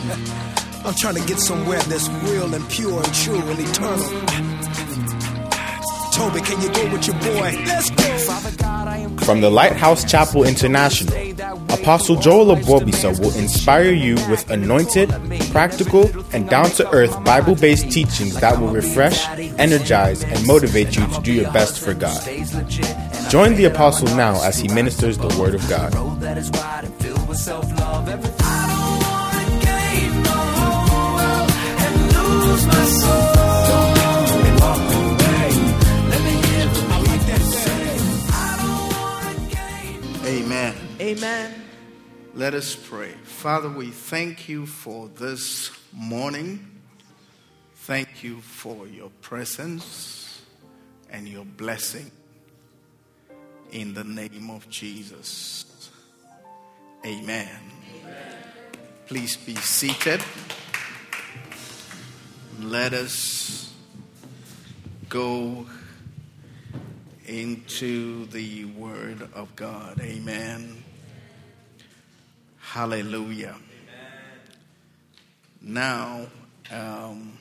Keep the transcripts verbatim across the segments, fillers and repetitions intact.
I'm trying to get somewhere that's real and pure and true and eternal. Toby, can you go with your boy? Let's go. From the Lighthouse Chapel International, Apostle Joel Obobisa will inspire you with anointed, practical, and down-to-earth Bible-based teachings that will refresh, energize, and motivate you to do your best for God. Join the Apostle now as he ministers the Word of God. Amen. Amen. Let us pray. Father, we thank you for this morning. Thank you for your presence and your blessing. In the name of Jesus. Amen. Amen. Please be seated. Let us go into the Word of God. Amen. Hallelujah. Amen. Now, um,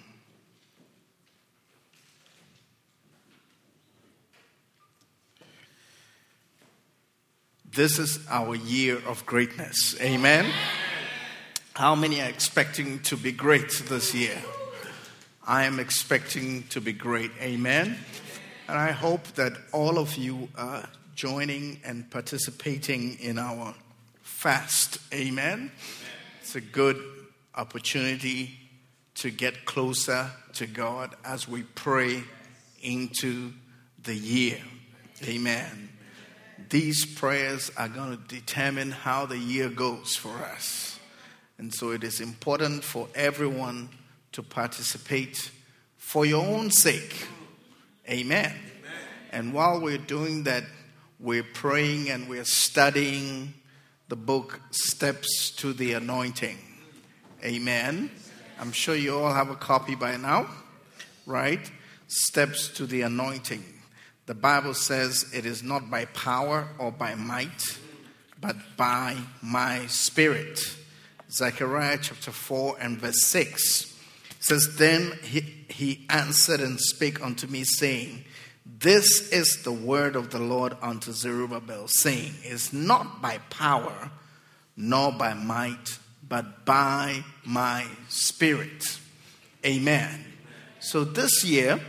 this is our year of greatness. Amen. Amen. How many are expecting to be great this year? I am expecting to be great. Amen. And I hope that all of you are joining and participating in our fast. Amen. Amen. It's a good opportunity to get closer to God as we pray into the year. Amen. These prayers are going to determine how the year goes for us. And so it is important for everyone to participate for your own sake. Amen. Amen. And while we're doing that, we're praying and we're studying the book Steps to the Anointing. Amen. I'm sure you all have a copy by now, right? Steps to the Anointing. The Bible says it is not by power or by might, but by my Spirit. Zechariah chapter four and verse six says, Then he, he answered and spake unto me, saying, This is the word of the Lord unto Zerubbabel, saying, It's not by power nor by might, but by my Spirit. Amen. So this year,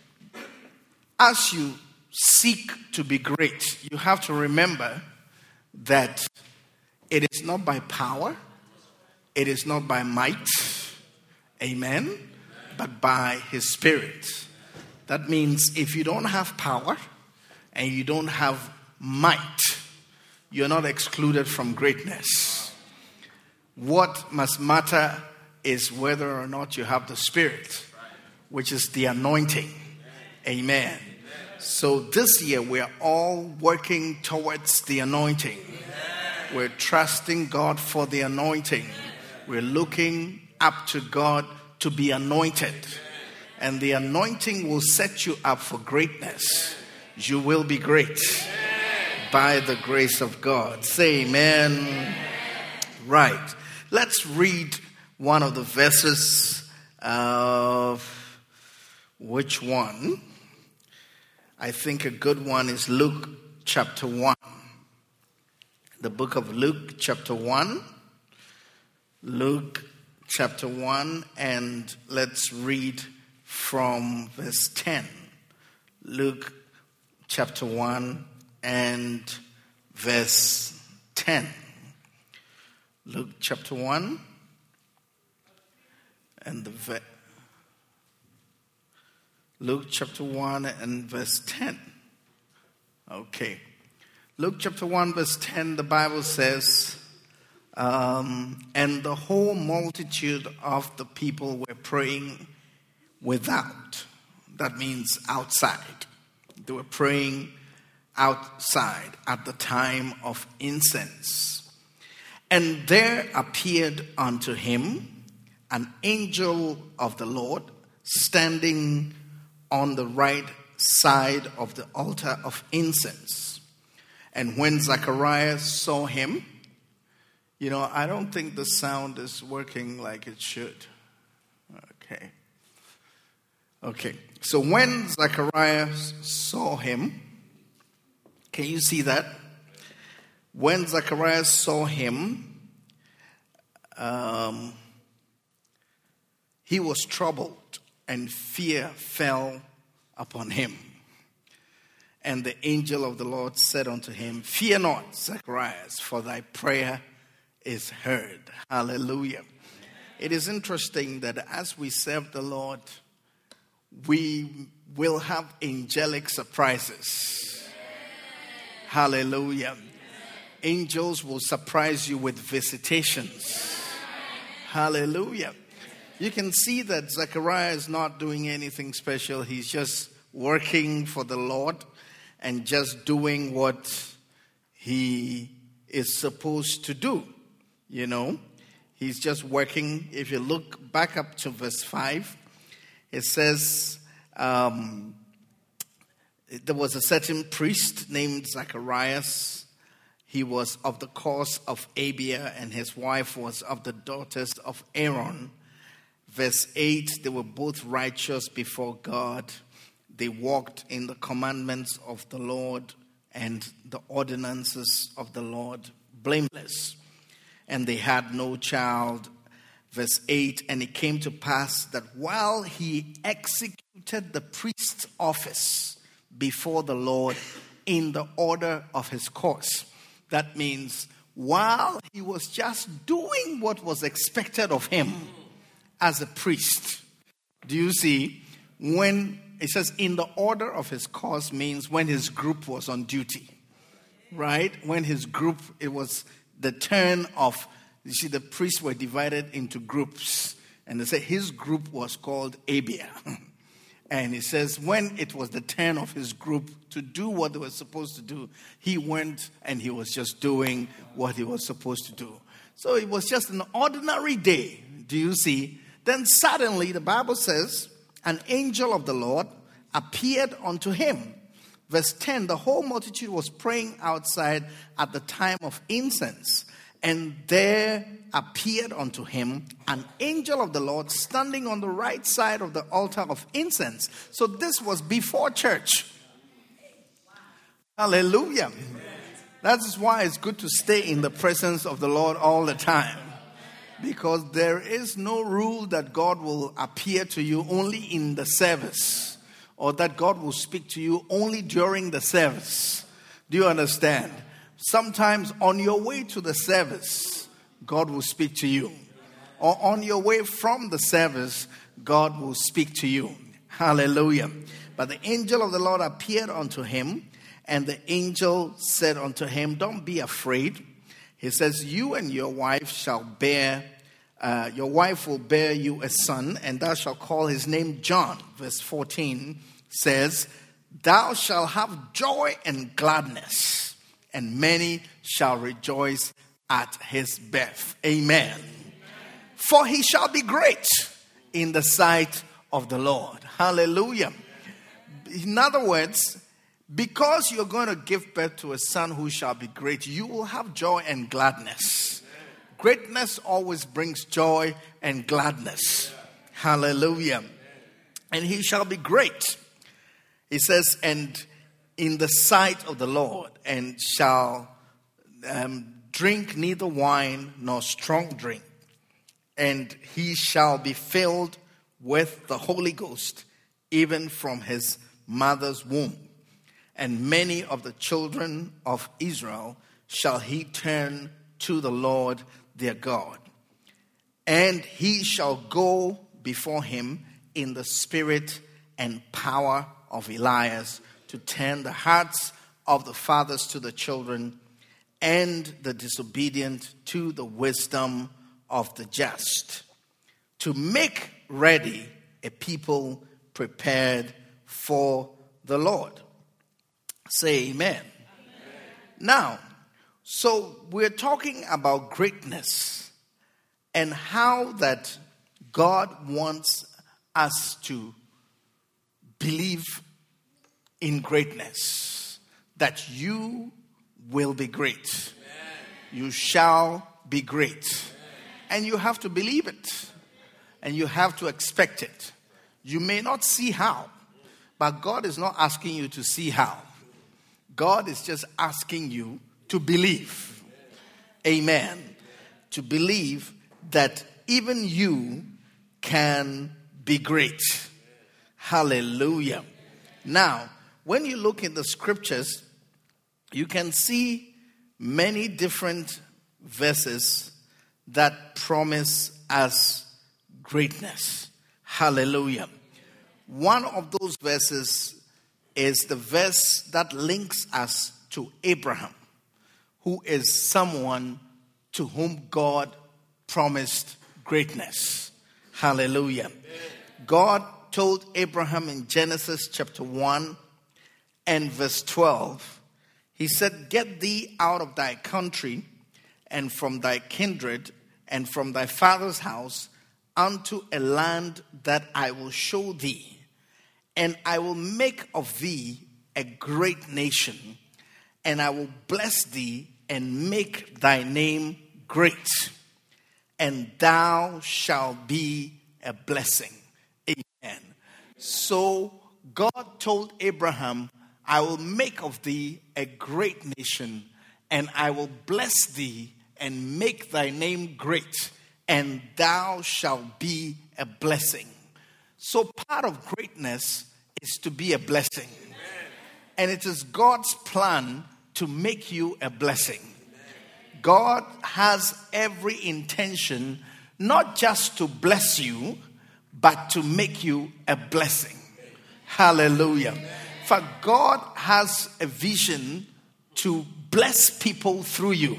as you seek to be great, you have to remember that it is not by power, it is not by might, amen, but by His Spirit. That means if you don't have power and you don't have might, you're not excluded from greatness. What must matter is whether or not you have the Spirit, which is the anointing. Amen. So this year we're all working towards the anointing. We're trusting God for the anointing. We're looking up to God to be anointed. And the anointing will set you up for greatness. You will be great by the grace of God. Say amen. Right. Let's read one of the verses of which one? I think a good one is Luke chapter one. The book of Luke chapter one. Luke chapter one, and let's read from verse ten. Luke chapter one and verse ten. Luke chapter one and the verse. Luke chapter one and verse ten. Okay. Luke chapter one verse ten, the Bible says, um, and the whole multitude of the people were praying without. That means outside. They were praying outside at the time of incense. And there appeared unto him an angel of the Lord standing on the right side of the altar of incense. And when Zacharias saw him, You know, I don't think the sound is working like it should. Okay. Okay. So when Zacharias saw him, can you see that? When Zacharias saw him, um, he was troubled, and fear fell upon him. And the angel of the Lord said unto him, Fear not, Zacharias, for thy prayer is heard. Hallelujah. It is interesting that as we serve the Lord, we will have angelic surprises. Hallelujah. Angels will surprise you with visitations. Hallelujah. You can see that Zechariah is not doing anything special. He's just working for the Lord and just doing what he is supposed to do. You know, he's just working. If you look back up to verse five, it says, um, there was a certain priest named Zacharias. He was of the course of Abia, and his wife was of the daughters of Aaron. Verse eight, they were both righteous before God. They walked in the commandments of the Lord and the ordinances of the Lord, blameless. And they had no child. Verse eight, and it came to pass that while he executed the priest's office before the Lord in the order of his course. That means while he was just doing what was expected of him as a priest. Do you see? When it says in the order of his course means when his group was on duty. Right? When his group, it was the turn of, you see, the priests were divided into groups. And they say his group was called Abia. And he says when it was the turn of his group to do what they were supposed to do, he went and he was just doing what he was supposed to do. So it was just an ordinary day. Do you see? Then suddenly the Bible says an angel of the Lord appeared unto him. Verse ten, the whole multitude was praying outside at the time of incense. And there appeared unto him an angel of the Lord standing on the right side of the altar of incense. So this was before church. Hallelujah. That is why it's good to stay in the presence of the Lord all the time. Because there is no rule that God will appear to you only in the service. Or that God will speak to you only during the service. Do you understand? Sometimes on your way to the service, God will speak to you. Or on your way from the service, God will speak to you. Hallelujah. But the angel of the Lord appeared unto him, and the angel said unto him, don't be afraid. He says, you and your wife shall bear, uh, your wife will bear you a son, and thou shalt call his name John. Verse fourteen says, thou shalt have joy and gladness, and many shall rejoice at his birth. Amen. Amen. For he shall be great in the sight of the Lord. Hallelujah. In other words, because you're going to give birth to a son who shall be great, you will have joy and gladness. Greatness always brings joy and gladness. Hallelujah. And he shall be great. He says, and in the sight of the Lord, and shall um, drink neither wine nor strong drink. And he shall be filled with the Holy Ghost, even from his mother's womb. And many of the children of Israel shall he turn to the Lord their God. And he shall go before him in the spirit and power of Elias, to turn the hearts of the fathers to the children, and the disobedient to the wisdom of the just, to make ready a people prepared for the Lord. Say amen. Amen. Now, so we're talking about greatness and how that God wants us to believe in greatness, that you will be great. Amen. You shall be great. And you have to believe it. And you have to expect it. You may not see how, but God is not asking you to see how. God is just asking you to believe. Amen. To believe that even you can be great. Hallelujah. Now, when you look in the scriptures, you can see many different verses that promise us greatness. Hallelujah. One of those verses is the verse that links us to Abraham, who is someone to whom God promised greatness. Hallelujah. God told Abraham in Genesis chapter one and verse twelve, he said, "Get thee out of thy country and from thy kindred and from thy father's house unto a land that I will show thee, and I will make of thee a great nation, and I will bless thee and make thy name great, and thou shalt be a blessing." Amen. So God told Abraham, "I will make of thee a great nation, and I will bless thee and make thy name great, and thou shalt be a blessing." So part of greatness is to be a blessing. Amen. And it is God's plan to make you a blessing. Amen. God has every intention not just to bless you, but to make you a blessing. Amen. Hallelujah. Amen. For God has a vision to bless people through you.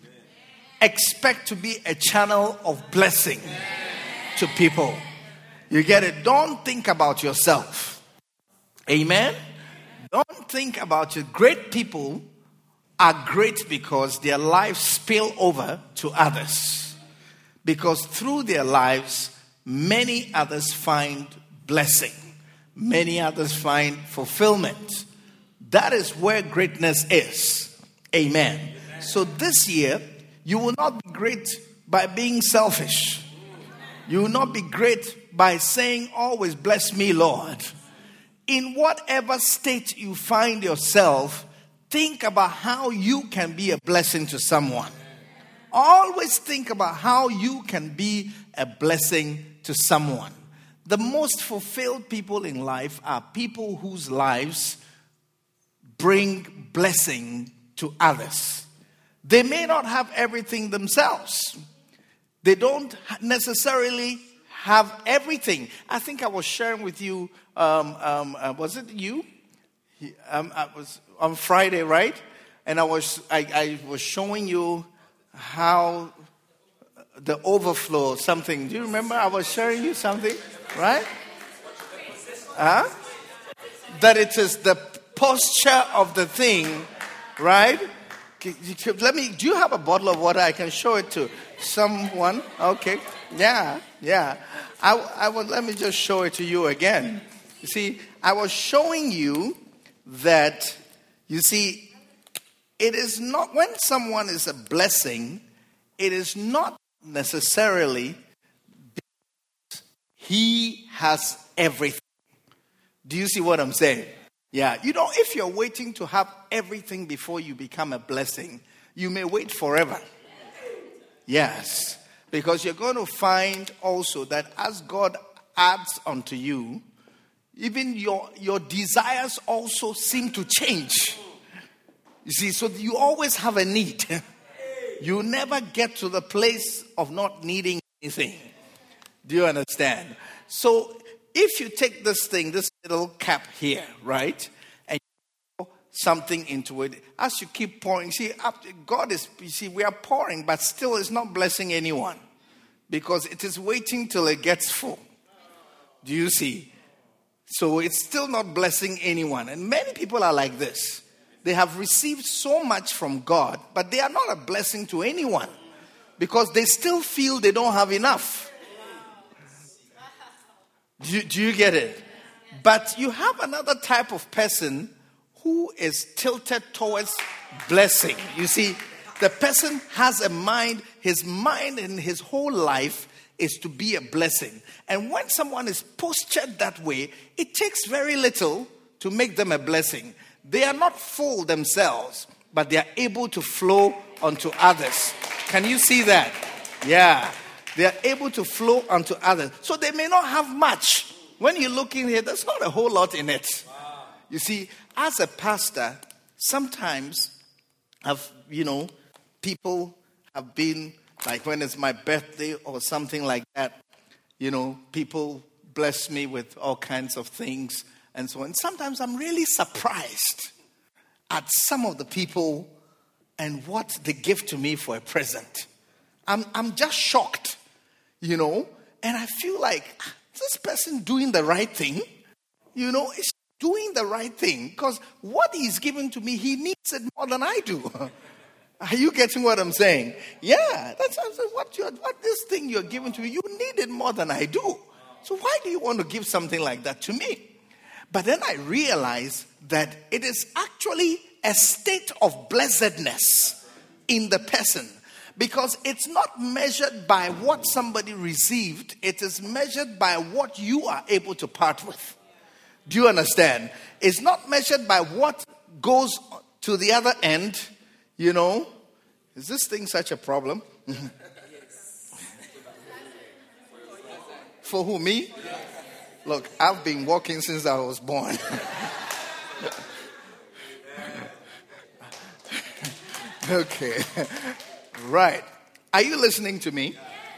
Expect to be a channel of blessing to people. You get it? Don't think about yourself. Amen? Don't think about it. Great people are great because their lives spill over to others. Because through their lives, many others find blessing. Many others find fulfillment. That is where greatness is. Amen. Amen. So this year, you will not be great by being selfish. You will not be great by saying, "Always bless me, Lord." In whatever state you find yourself, think about how you can be a blessing to someone. Always think about how you can be a blessing to someone. The most fulfilled people in life are people whose lives bring blessing to others. They may not have everything themselves. They don't necessarily have everything. I think I was sharing with you, um, um, uh, was it you? Um, I was on Friday, right? And I was I, I was showing you how the overflow, something. Do you remember I was sharing you something, right? Huh? That it is the posture of the thing, right? Let me, do you have a bottle of water? I can show it to someone. Okay. Yeah, yeah. I, I would, let me just show it to you again. You see, I was showing you that, you see, it is not, when someone is a blessing, it is not necessarily because he has everything. Do you see what I'm saying? Yeah, you know, if you're waiting to have everything before you become a blessing, you may wait forever. Yes, because you're going to find also that as God adds unto you, even your, your desires also seem to change. You see, so you always have a need. You never get to the place of not needing anything. Do you understand? So if you take this thing, this little cap here, right, and you pour something into it, as you keep pouring, see, God is, you see, we are pouring, but still it's not blessing anyone because it is waiting till it gets full. Do you see? So it's still not blessing anyone. And many people are like this. They have received so much from God, but they are not a blessing to anyone because they still feel they don't have enough. Do you, do you get it? But you have another type of person who is tilted towards blessing. You see, The person has a mind, his mind and his whole life is to be a blessing. And when someone is postured that way, it takes very little to make them a blessing. They are not full themselves, but they are able to flow onto others. Can you see that? Yeah. They are able to flow onto others. So they may not have much. When you look in here, there's not a whole lot in it. You see, as a pastor, sometimes I've, you know, people have been, like when it's my birthday or something like that, you know, people bless me with all kinds of things and so on. Sometimes I'm really surprised at some of the people and what they give to me for a present. I'm I'm just shocked, you know, and I feel like this person doing the right thing, you know, is doing the right thing because what he's giving to me, he needs it more than I do. Are you getting what I'm saying? Yeah, that's what you what this thing you're giving to me, you need it more than I do. So why do you want to give something like that to me? But then I realize that it is actually a state of blessedness in the person. Because it's not measured by what somebody received. It is measured by what you are able to part with. Do you understand? It's not measured by what goes to the other end. You know, is this thing such a problem? For who, me? Look, I've been walking since I was born. Okay. Right. Are you listening to me?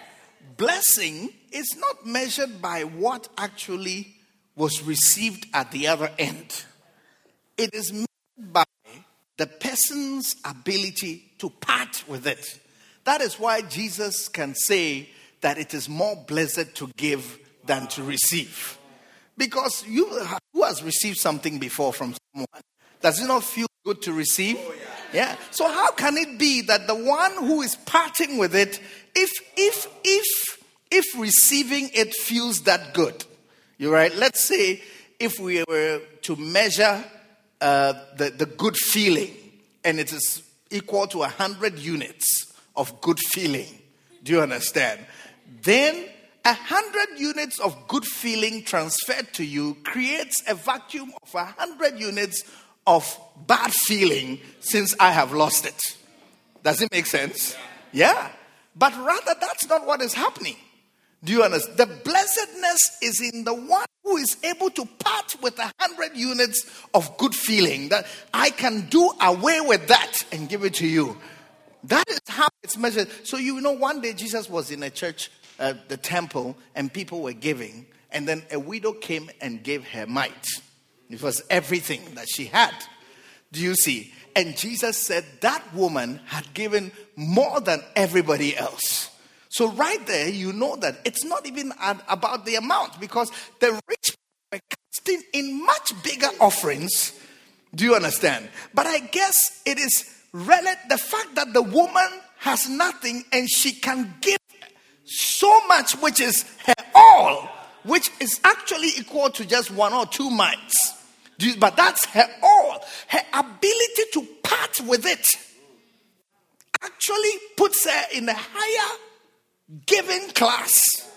Blessing is not measured by what actually was received at the other end. It is measured by the person's ability to part with it. That is why Jesus can say that it is more blessed to give than to receive. Because you who has received something before from someone, does it not feel good to receive? Yeah. So how can it be that the one who is parting with it, if if if if receiving it feels that good? You're right. Let's say if we were to measure uh, the, the good feeling, and it is equal to a hundred units of good feeling. Do you understand? Then a hundred units of good feeling transferred to you creates a vacuum of a hundred units of bad feeling since I have lost it. Does it make sense? Yeah. But rather, that's not what is happening. Do you understand? The blessedness is in the one who is able to part with a hundred units of good feeling. That I can do away with that and give it to you. That is how it's measured. So you know, one day Jesus was in a church, uh, the temple, and people were giving. And then a widow came and gave her mite. It was everything that she had. Do you see? And Jesus said that woman had given more than everybody else. So right there, you know that it's not even about the amount, because the rich were casting in much bigger offerings. Do you understand? But I guess it is relative, the fact that the woman has nothing and she can give so much, which is her all, which is actually equal to just one or two mites. But that's her all. Her ability to part with it actually puts her in a higher giving class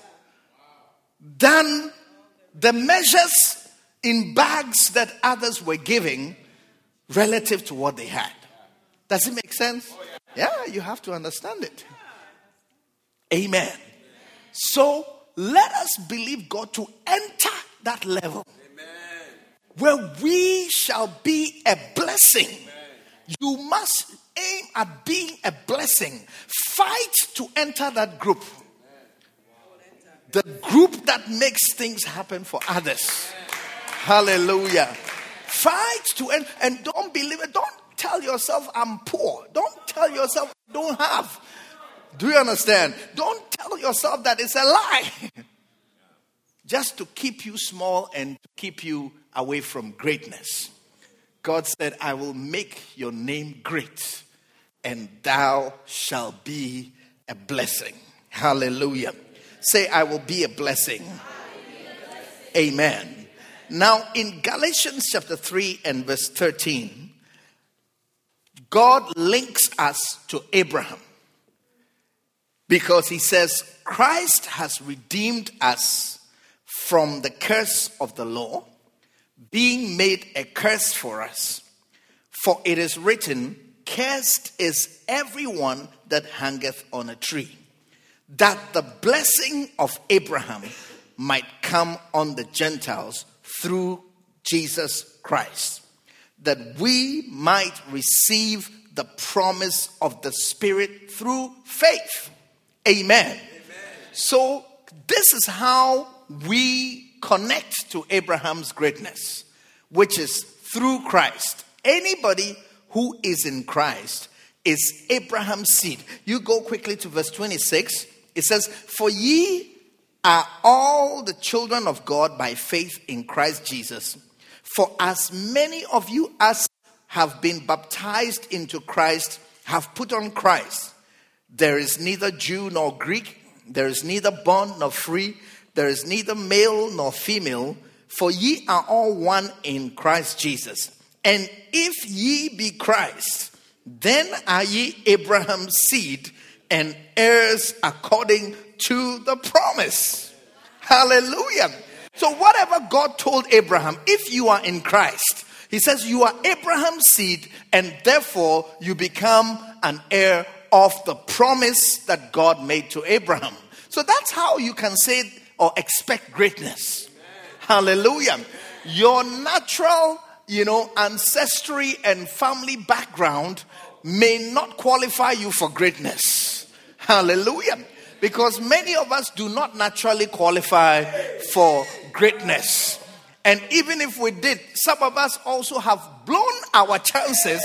than the measures in bags that others were giving relative to what they had. Does it make sense? Yeah, you have to understand it. Amen. So let us believe God to enter that level where we shall be a blessing. You must aim at being a blessing. Fight to enter that group. The group that makes things happen for others. Hallelujah. Fight to enter, and don't believe it. Don't tell yourself I'm poor. Don't tell yourself I don't have. Do you understand? Don't tell yourself that it's a lie. Just to keep you small and to keep you away from greatness. God said, I will make your name great, and thou shalt be a blessing. Hallelujah. Say, I will be a blessing. Be a blessing. Amen. Now, in Galatians chapter three and verse thirteen, God links us to Abraham because he says Christ has redeemed us from the curse of the law, being made a curse for us. For it is written, cursed is everyone that hangeth on a tree, that the blessing of Abraham might come on the Gentiles through Jesus Christ, that we might receive the promise of the Spirit through faith. Amen. Amen. So this is how we connect to Abraham's greatness, which is through Christ. Anybody who is in Christ is Abraham's seed. You go quickly to verse twenty-six. It says, for ye are all the children of God by faith in Christ Jesus. For as many of you as have been baptized into Christ have put on Christ. There is neither Jew nor Greek. There is neither bond nor free. There is neither male nor female. For ye are all one in Christ Jesus. And if ye be Christ, then are ye Abraham's seed and heirs according to the promise. Hallelujah. So whatever God told Abraham, if you are in Christ, he says you are Abraham's seed and therefore you become an heir of the promise that God made to Abraham. So that's how you can say or expect greatness. Hallelujah. Your natural, you know, ancestry and family background may not qualify you for greatness. Hallelujah. Because many of us do not naturally qualify for greatness. And even if we did, some of us also have blown our chances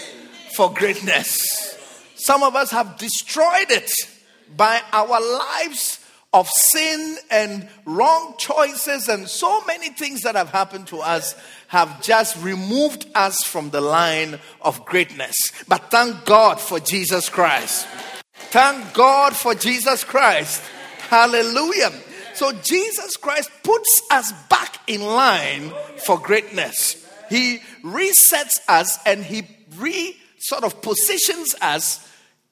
for greatness. Some of us have destroyed it by our lives of sin and wrong choices, and so many things that have happened to us have just removed us from the line of greatness. But thank God for Jesus Christ. Thank God for Jesus Christ. Hallelujah. So Jesus Christ puts us back in line for greatness. He resets us and he re sort of positions us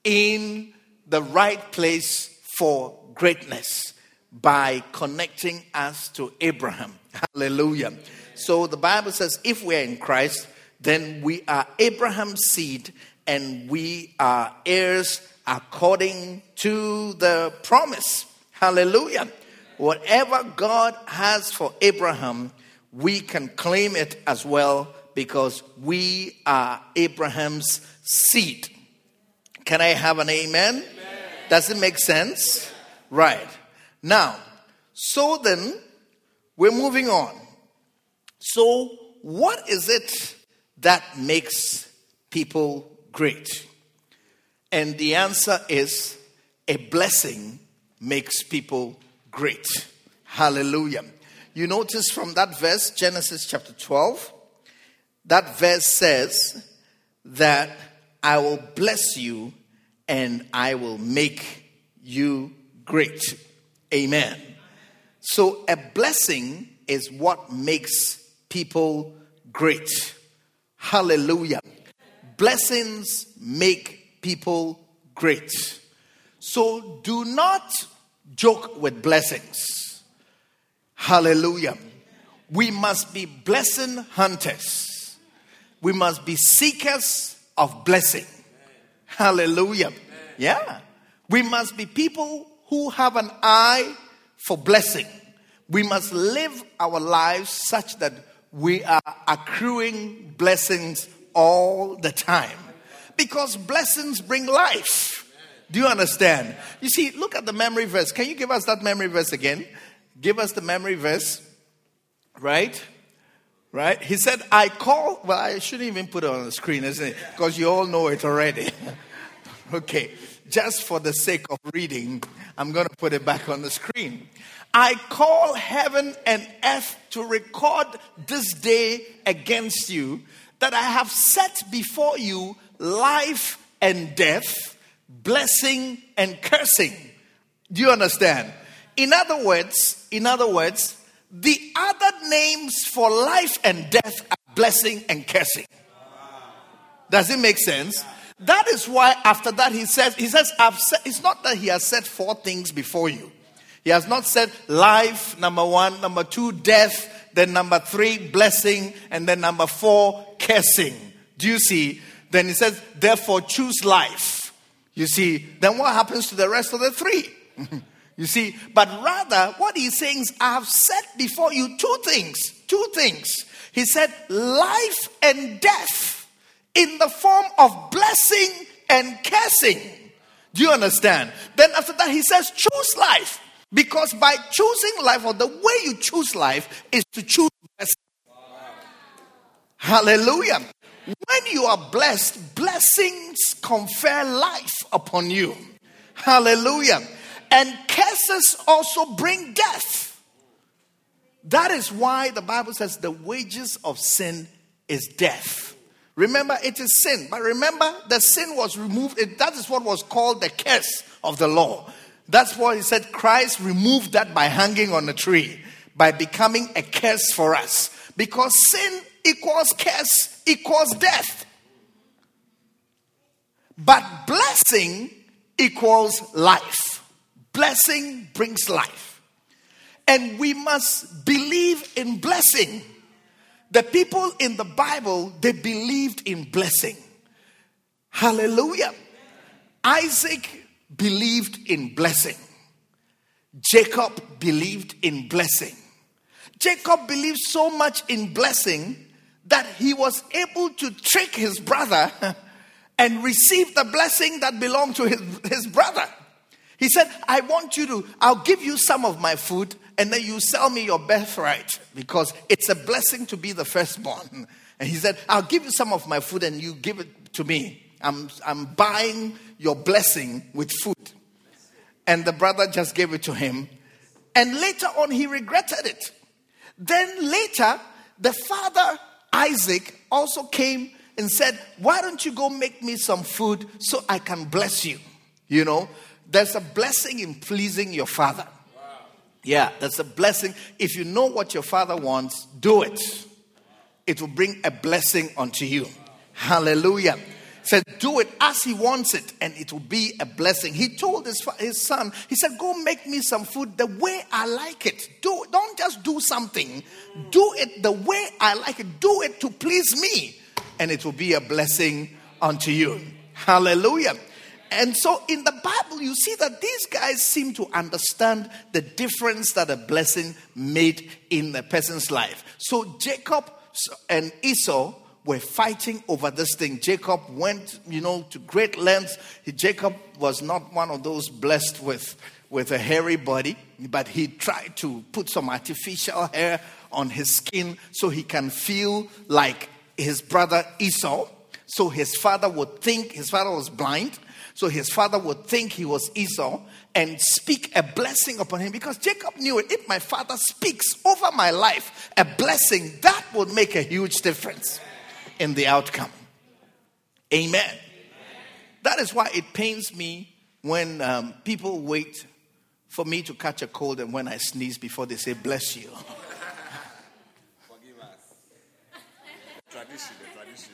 in the right place for greatness by connecting us to Abraham. Hallelujah. So the Bible says if we are in Christ, then we are Abraham's seed and we are heirs according to the promise. Hallelujah. Whatever God has for Abraham, we can claim it as well because we are Abraham's seed. Can I have an amen? Amen. Does it make sense? Right. Now, so then, we're moving on. So, what is it that makes people great? And the answer is a blessing makes people great. Hallelujah. You notice from that verse, Genesis chapter twelve, that verse says that I will bless you and I will make you great. Amen. So a blessing is what makes people great. Hallelujah. Blessings make people great. So do not joke with blessings. Hallelujah. We must be blessing hunters. We must be seekers of blessing. Hallelujah. Yeah. We must be people who have an eye for blessing. We must live our lives such that we are accruing blessings all the time. Because blessings bring life. Do you understand? You see, look at the memory verse. Can you give us that memory verse again? Give us the memory verse. Right? Right? He said, I call... Well, I shouldn't even put it on the screen, isn't it? Because you all know it already. Okay. Just for the sake of reading, I'm going to put it back on the screen. I call heaven and earth to record this day against you, that I have set before you life and death, blessing and cursing. Do you understand? In other words, in other words, the other names for life and death are blessing and cursing. Does it make sense? That is why after that he says, he says, I've said, it's not that he has said four things before you. He has not said life, number one, number two, death, then number three, blessing, and then number four, cursing. Do you see? Then he says, therefore choose life. You see, then what happens to the rest of the three? You see, but rather what he's saying is, I have set before you two things, two things. He said life and death in the form of blessing and cursing. Do you understand? Then after that he says choose life. Because by choosing life, or the way you choose life, is to choose blessing. Hallelujah. When you are blessed, blessings confer life upon you. Hallelujah. And curses also bring death. That is why the Bible says the wages of sin is death. Remember, it is sin. But remember, the sin was removed. It, that is what was called the curse of the law. That's why he said Christ removed that by hanging on a tree, by becoming a curse for us. Because sin equals curse equals death. But blessing equals life. Blessing brings life. And we must believe in blessing. The people in the Bible, they believed in blessing. Hallelujah. Isaac believed in blessing. Jacob believed in blessing. Jacob believed so much in blessing that he was able to trick his brother and receive the blessing that belonged to his, his brother. He said, I want you to, I'll give you some of my food and then you sell me your birthright because it's a blessing to be the firstborn. And he said, I'll give you some of my food and you give it to me. I'm, I'm buying your blessing with food. And the brother just gave it to him. And later on, he regretted it. Then later, the father, Isaac, also came and said, why don't you go make me some food so I can bless you? You know, there's a blessing in pleasing your father. Wow. Yeah, there's a blessing. If you know what your father wants, do it. It will bring a blessing unto you. Wow. Hallelujah. Said, do it as he wants it, and it will be a blessing. He told his, his son, he said, go make me some food the way I like it. Do, don't just do something. Do it the way I like it. Do it to please me, and it will be a blessing unto you. Hallelujah. And so in the Bible, you see that these guys seem to understand the difference that a blessing made in a person's life. So Jacob and Esau were fighting over this thing. Jacob went, you know, to great lengths. He, Jacob was not one of those blessed with, with a hairy body, but he tried to put some artificial hair on his skin so he can feel like his brother Esau. So his father would think, his father was blind, so his father would think he was Esau and speak a blessing upon him, because Jacob knew it. If my father speaks over my life a blessing, that would make a huge difference in the outcome. Amen. Amen. That is why it pains me when um, people wait for me to catch a cold and when I sneeze before they say bless you. Forgive us. Tradition, tradition.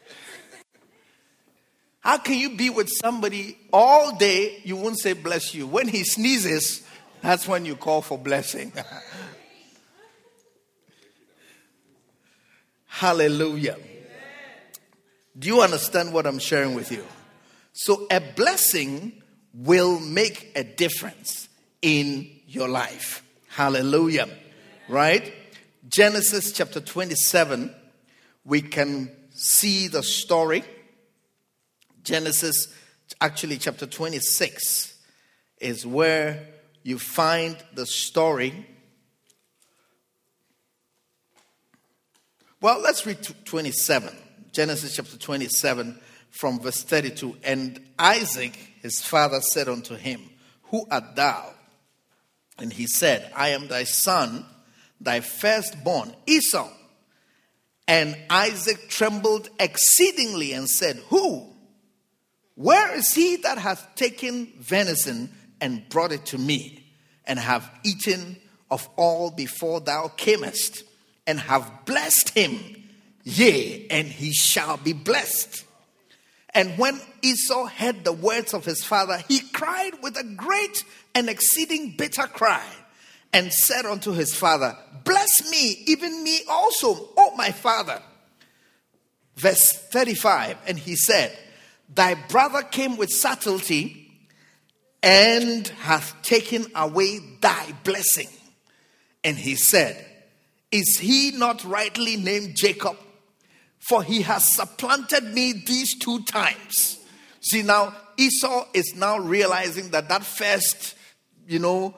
How can you be with somebody all day, you won't say bless you? When he sneezes, that's when you call for blessing. Hallelujah. Do you understand what I'm sharing with you? So a blessing will make a difference in your life. Hallelujah. Right? Genesis chapter twenty-seven, we can see the story. Genesis, actually chapter twenty-six, is where you find the story. Well, let's read twenty-seven. Genesis chapter twenty-seven from verse thirty-two. And Isaac, his father, said unto him, who art thou? And he said, I am thy son, thy firstborn, Esau. And Isaac trembled exceedingly and said, who? Where is he that hath taken venison and brought it to me, and have eaten of all before thou camest, and have blessed him? Yea, and he shall be blessed. And when Esau heard the words of his father, he cried with a great and exceeding bitter cry, and said unto his father, bless me, even me also, O my father. Verse thirty-five, and he said, thy brother came with subtlety, and hath taken away thy blessing. And he said, is he not rightly named Jacob? For he has supplanted me these two times. See, now Esau is now realizing that that first, you know,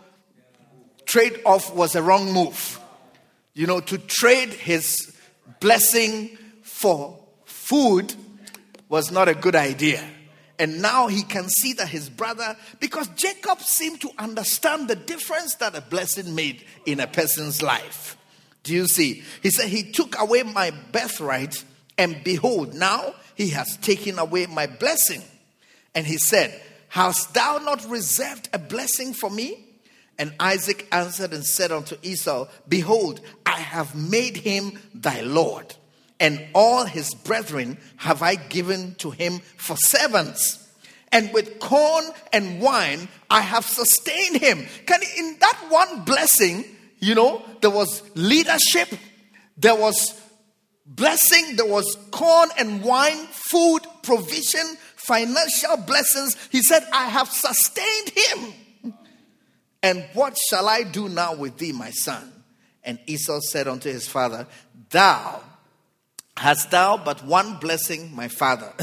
trade-off was a wrong move. You know, to trade his blessing for food was not a good idea. And now he can see that his brother, because Jacob seemed to understand the difference that a blessing made in a person's life. Do you see? He said, he took away my birthright, and behold, now he has taken away my blessing. And he said, hast thou not reserved a blessing for me? And Isaac answered and said unto Esau, behold, I have made him thy Lord, and all his brethren have I given to him for servants. And with corn and wine I have sustained him. Can in that one blessing, you know, there was leadership, there was blessing, there was corn and wine, food, provision, financial blessings. He said, I have sustained him. And what shall I do now with thee, my son? And Esau said unto his father, thou hast thou but one blessing, my father.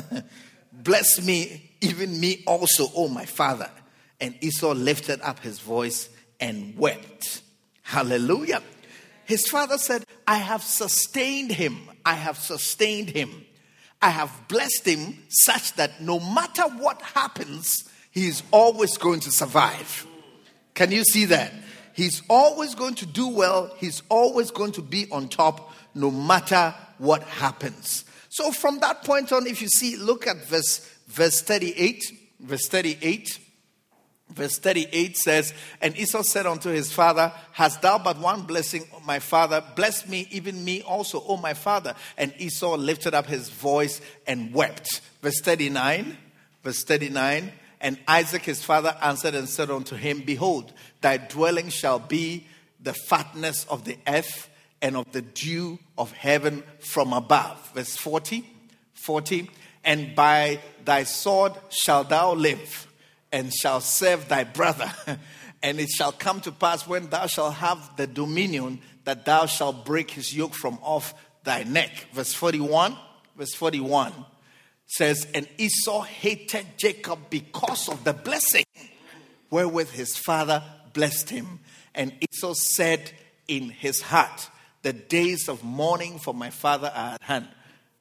Bless me, even me also, O my father. And Esau lifted up his voice and wept. Hallelujah. His father said, I have sustained him. I have sustained him. I have blessed him such that no matter what happens, he is always going to survive. Can you see that? He's always going to do well. He's always going to be on top no matter what happens. So from that point on, if you see, look at verse, verse thirty-eight. Verse thirty-eight. Verse thirty-eight says, and Esau said unto his father, hast thou but one blessing, my father? Bless me, even me also, O my father. And Esau lifted up his voice and wept. Verse thirty-nine. Verse thirty-nine. And Isaac his father answered and said unto him, behold, thy dwelling shall be the fatness of the earth and of the dew of heaven from above. Verse forty. forty. And by thy sword shalt thou live, and shall serve thy brother. And it shall come to pass, when thou shalt have the dominion, that thou shalt break his yoke from off thy neck. Verse forty-one. Verse forty-one says, and Esau hated Jacob because of the blessing wherewith his father blessed him. And Esau said in his heart, the days of mourning for my father are at hand.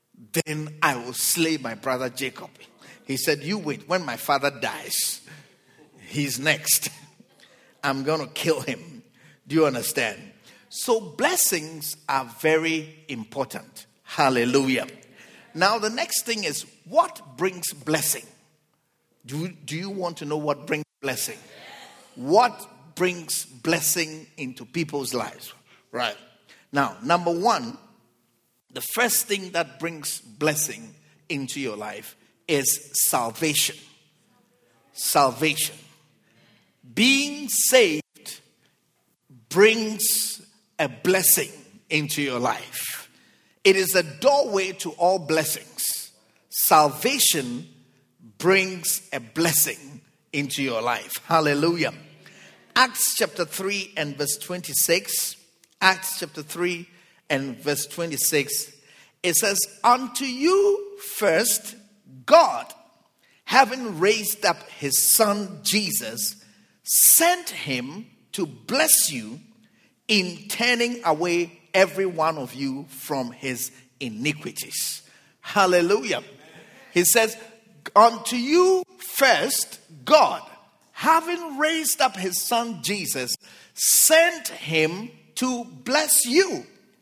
Then I will slay my brother Jacob. He said, you wait, when my father dies, he's next. I'm going to kill him. Do you understand? So blessings are very important. Hallelujah. Now the next thing is, what brings blessing? Do, do you want to know what brings blessing? What brings blessing into people's lives? Right. Now, number one, the first thing that brings blessing into your life is salvation. Salvation. Being saved brings a blessing into your life. It is a doorway to all blessings. Salvation brings a blessing into your life. Hallelujah. Acts chapter three and verse twenty-six. Acts chapter three and verse twenty-six. It says, unto you first, God, having raised up his son Jesus, sent him to bless you in turning away every one of you from his iniquities. Hallelujah. He says, unto you first, God, having raised up his son Jesus, sent him to bless you.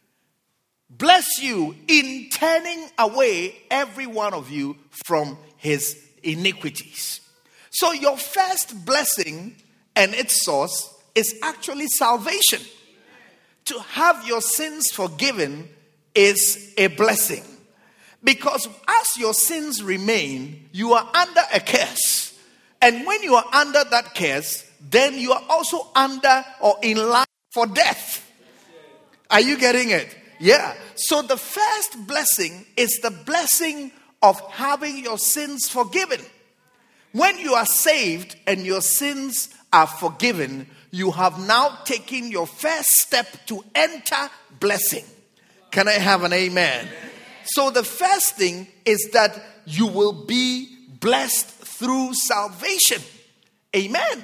Bless you in turning away every one of you from his iniquities. So your first blessing and its source is actually salvation. To have your sins forgiven is a blessing. Because as your sins remain, you are under a curse. And when you are under that curse, then you are also under or in line for death. Are you getting it? Yeah. So the first blessing is the blessing of having your sins forgiven. When you are saved and your sins are forgiven, you have now taken your first step to enter blessing. Can I have an amen? So the first thing is that you will be blessed through salvation. Amen.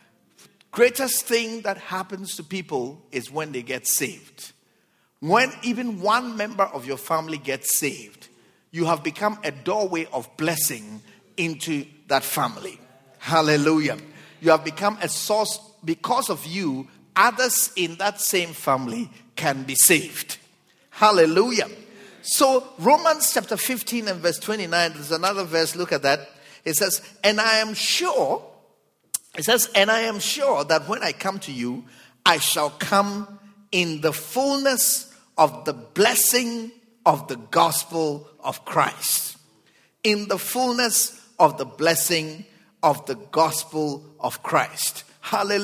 Greatest thing that happens to people is when they get saved. When even one member of your family gets saved, you have become a doorway of blessing into that family. Hallelujah. You have become a source. Because of you, others in that same family can be saved. Hallelujah. So Romans chapter fifteen and verse twenty-nine, there's another verse, look at that. It says, and I am sure, it says, and I am sure that when I come to you, I shall come in the fullness of the blessing of the gospel of Christ. In the fullness of the blessing of the gospel of Christ. Hallelujah.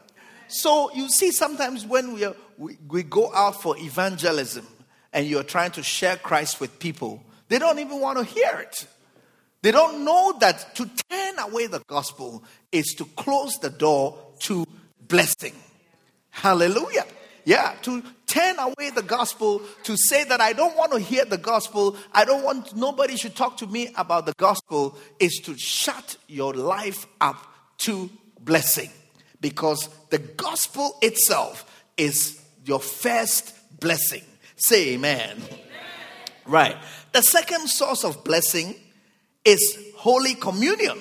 So you see, sometimes when we, are, we we go out for evangelism and you're trying to share Christ with people, they don't even want to hear it. They don't know that to turn away the gospel is to close the door to blessing. Hallelujah. Yeah, to turn away the gospel, to say that I don't want to hear the gospel, I don't want, nobody should talk to me about the gospel, is to shut your life up to blessing. Because the gospel itself is your first blessing. Say amen. Amen. Right. The second source of blessing is Holy Communion.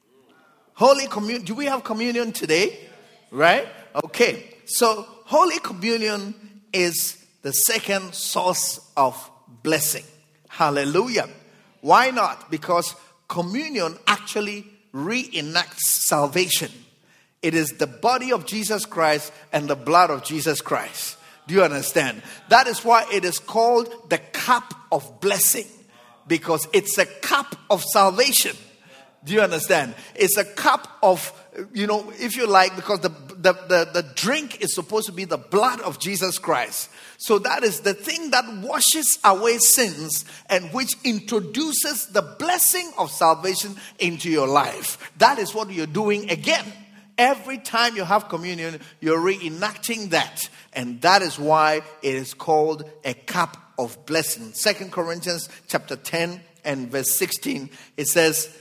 Holy Communion. Do we have communion today? Right? Okay. So Holy Communion is the second source of blessing. Hallelujah. Why not? Because communion actually reenacts salvation. It is the body of Jesus Christ and the blood of Jesus Christ. Do you understand? That is why it is called the cup of blessing. Because it's a cup of salvation. Do you understand? It's a cup of, you know, if you like, because the, the, the, the drink is supposed to be the blood of Jesus Christ. So that is the thing that washes away sins and which introduces the blessing of salvation into your life. That is what you're doing again. Every time you have communion, you're reenacting that. And that is why it is called a cup of blessing. Second Corinthians chapter ten and verse sixteen. It says,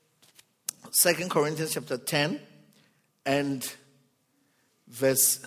Second Corinthians chapter ten and verse,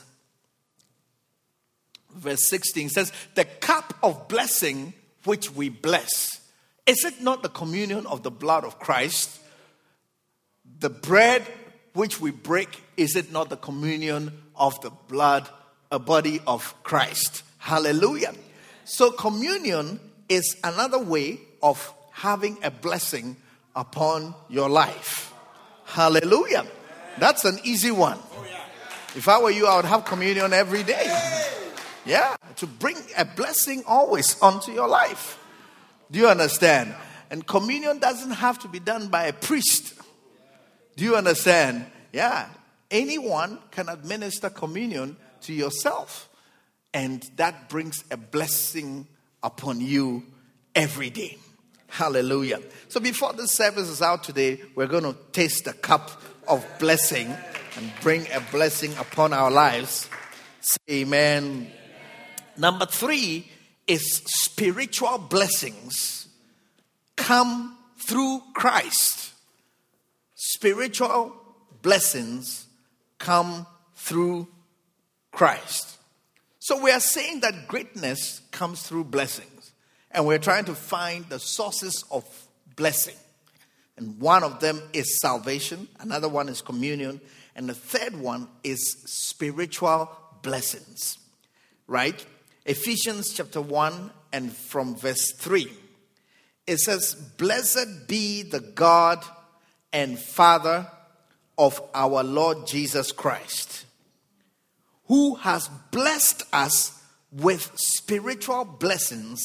verse sixteen says, the cup of blessing which we bless. Is it not the communion of the blood of Christ? The bread which we break, is it not the communion of the blood, a body of Christ? Hallelujah. So communion is another way of having a blessing upon your life. Hallelujah. That's an easy one. If I were you, I would have communion every day. Yeah, to bring a blessing always onto your life. Do you understand? And communion doesn't have to be done by a priest. Do you understand? Yeah. Anyone can administer communion to yourself. And that brings a blessing upon you every day. Hallelujah. So before the service is out today, we're going to taste the cup of blessing and bring a blessing upon our lives. Say amen. Amen. Number three is spiritual blessings come through Christ. Spiritual blessings come through Christ. So we are saying that greatness comes through blessings. And we're trying to find the sources of blessing. And one of them is salvation. Another one is communion. And the third one is spiritual blessings. Right? Ephesians chapter one and from verse three. It says, blessed be the God and Father of our Lord Jesus Christ, who has blessed us with spiritual blessings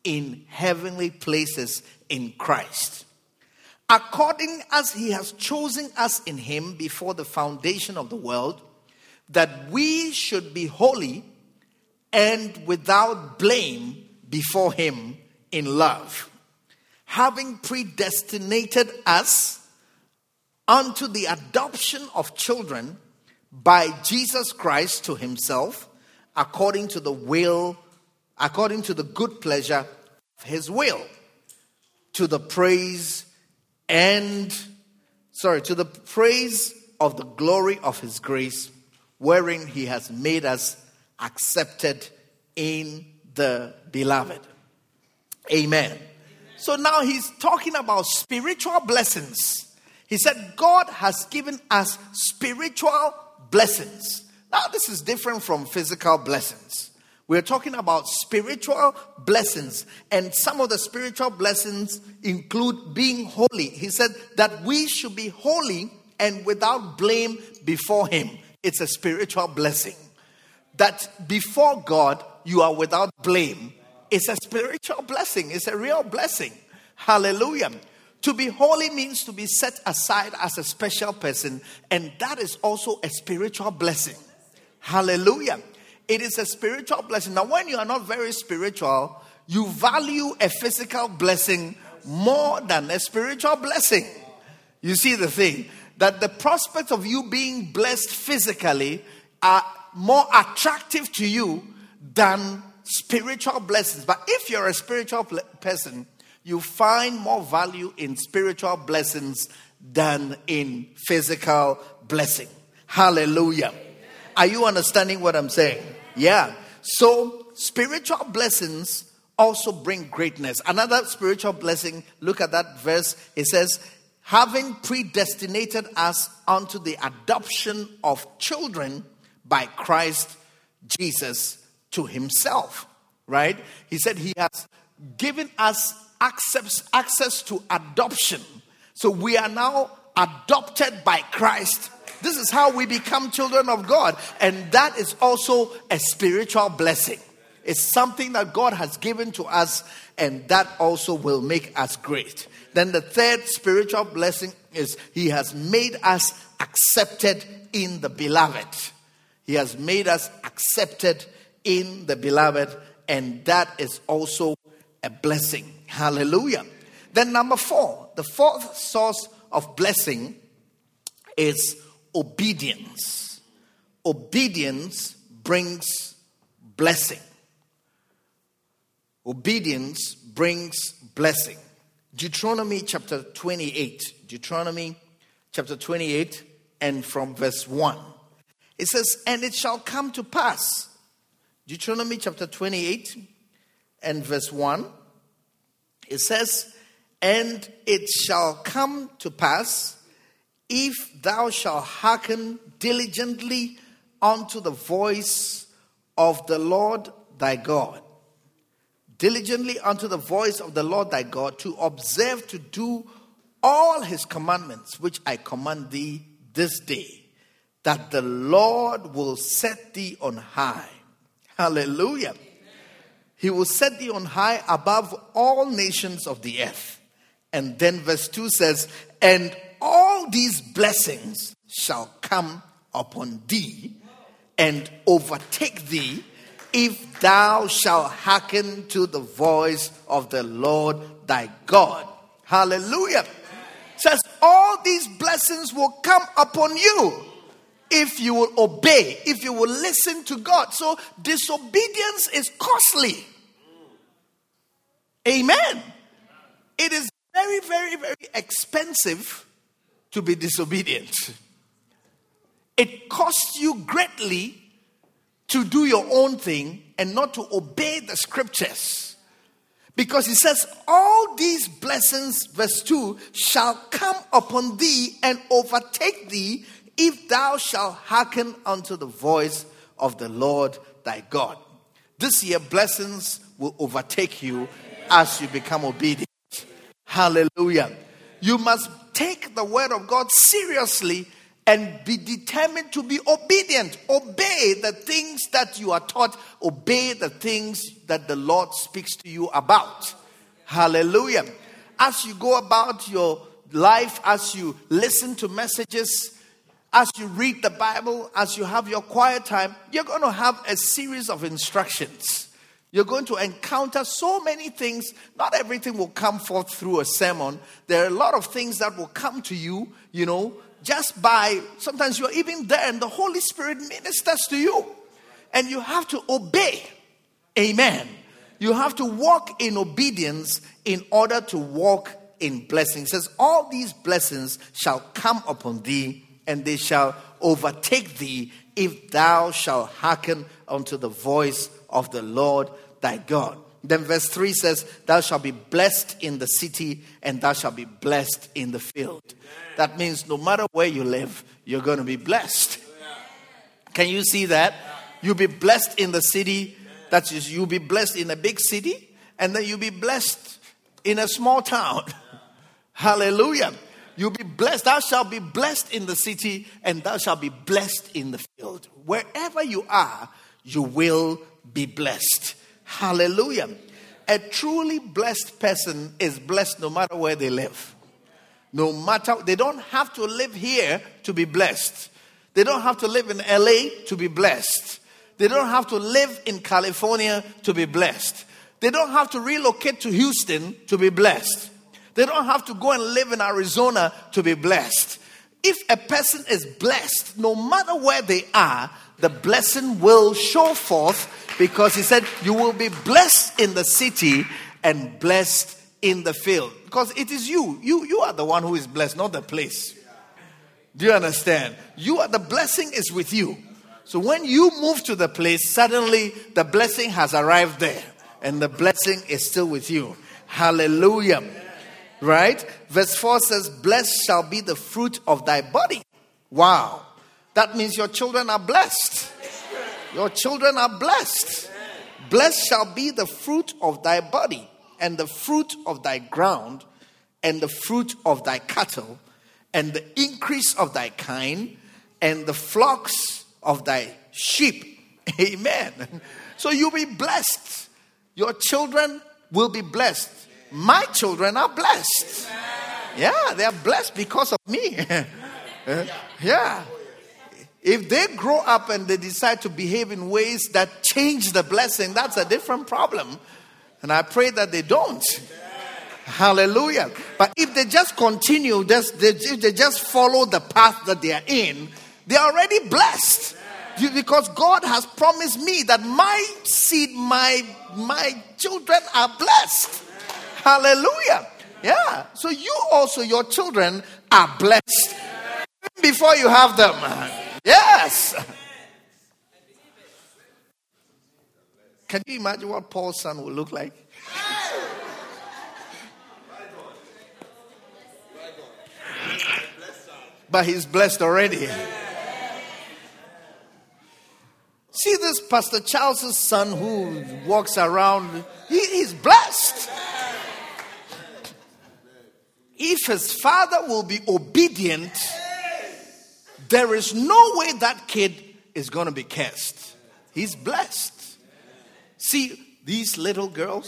in heavenly places in Christ. According as he has chosen us in him before the foundation of the world, that we should be holy and without blame before him in love, having predestinated us unto the adoption of children by Jesus Christ to himself, according to the will, according to the good pleasure of his will, to the praise and, sorry, to the praise of the glory of his grace, wherein he has made us accepted in the beloved. Amen. Amen. So now he's talking about spiritual blessings. He said God has given us spiritual blessings. Now this is different from physical blessings. We're talking about spiritual blessings. And some of the spiritual blessings include being holy. He said that we should be holy and without blame before him. It's a spiritual blessing. That before God, you are without blame. It's a spiritual blessing. It's a real blessing. Hallelujah. To be holy means to be set aside as a special person. And that is also a spiritual blessing. Hallelujah. It is a spiritual blessing. Now, when you are not very spiritual, you value a physical blessing more than a spiritual blessing. You see the thing? That the prospect of you being blessed physically are more attractive to you than spiritual blessings. But if you're a spiritual pl- person, you find more value in spiritual blessings than in physical blessing. Hallelujah. Are you understanding what I'm saying? Yeah. So spiritual blessings also bring greatness. Another spiritual blessing, look at that verse. It says, having predestinated us unto the adoption of children by Christ Jesus to himself. Right? He said he has given us access, access to adoption. So we are now adopted by Christ. This is how we become children of God. And that is also a spiritual blessing. It's something that God has given to us, and that also will make us great. Then the third spiritual blessing is he has made us accepted in the beloved. He has made us accepted in the beloved, and that is also a blessing. Hallelujah. Then number four, the fourth source of blessing is obedience. Obedience brings blessing. Obedience brings blessing. Deuteronomy chapter twenty-eight. Deuteronomy chapter twenty-eight and from verse one. It says, and it shall come to pass. Deuteronomy chapter twenty-eight and verse one. It says, and it shall come to pass, if thou shalt hearken diligently unto the voice of the Lord thy God. Diligently unto the voice of the Lord thy God, to observe to do all his commandments, which I command thee this day, that the Lord will set thee on high. Hallelujah. Amen. He will set thee on high above all nations of the earth. And then verse two says, and all these blessings shall come upon thee and overtake thee, if thou shalt hearken to the voice of the Lord thy God. Hallelujah. It says all these blessings will come upon you if you will obey, if you will listen to God. So disobedience is costly. Amen. It is very, very, very expensive to be disobedient. It costs you greatly to do your own thing and not to obey the scriptures. Because he says, all these blessings, verse two, shall come upon thee and overtake thee, if thou shalt hearken unto the voice of the Lord thy God. This year, blessings will overtake you as you become obedient. Hallelujah. You must take the word of God seriously and be determined to be obedient. Obey the things that you are taught. Obey the things that the Lord speaks to you about. Hallelujah. As you go about your life, as you listen to messages, as you read the Bible, as you have your quiet time, you're going to have a series of instructions. You're going to encounter so many things. Not everything will come forth through a sermon. There are a lot of things that will come to you, you know, just by, sometimes you're even there and the Holy Spirit ministers to you. And you have to obey. Amen. You have to walk in obedience in order to walk in blessings. It says, all these blessings shall come upon thee, and they shall overtake thee, if thou shalt hearken unto the voice of the Lord thy God. Then verse three says, thou shalt be blessed in the city, and thou shalt be blessed in the field. That means no matter where you live, you're going to be blessed. Can you see that? You'll be blessed in the city. That is, you'll be blessed in a big city, and then you'll be blessed in a small town. Hallelujah. You'll be blessed. Thou shalt be blessed in the city, and thou shalt be blessed in the field. Wherever you are, you will be blessed. Hallelujah. A truly blessed person is blessed no matter where they live. No matter, they don't have to live here to be blessed. They don't have to live in L A to be blessed. They don't have to live in California to be blessed. They don't have to relocate to Houston to be blessed. They don't have to go and live in Arizona to be blessed. If a person is blessed, no matter where they are, the blessing will show forth, because he said, you will be blessed in the city and blessed in the field. Because it is you. You, you are the one who is blessed, not the place. Do you understand? You are, the blessing is with you. So when you move to the place, suddenly the blessing has arrived there. And the blessing is still with you. Hallelujah. Right? Verse four says, blessed shall be the fruit of thy body. Wow. That means your children are blessed. Your children are blessed. Blessed shall be the fruit of thy body, and the fruit of thy ground, and the fruit of thy cattle, and the increase of thy kind, and the flocks of thy sheep. Amen. So you'll be blessed. Your children will be blessed. My children are blessed. Yeah, they are blessed because of me. Yeah. If they grow up and they decide to behave in ways that change the blessing, that's a different problem. And I pray that they don't. Hallelujah. But if they just continue, just they, if they just follow the path that they are in, they are already blessed. You, because God has promised me that my seed, my, my children are blessed. Hallelujah. Yeah. So you also, your children are blessed before you have them. Yes. Can you imagine what Paul's son will look like? But he's blessed already. See this Pastor Charles' son who walks around, he is blessed. If his father will be obedient, there is no way that kid is going to be cursed. He's blessed. See, these little girls.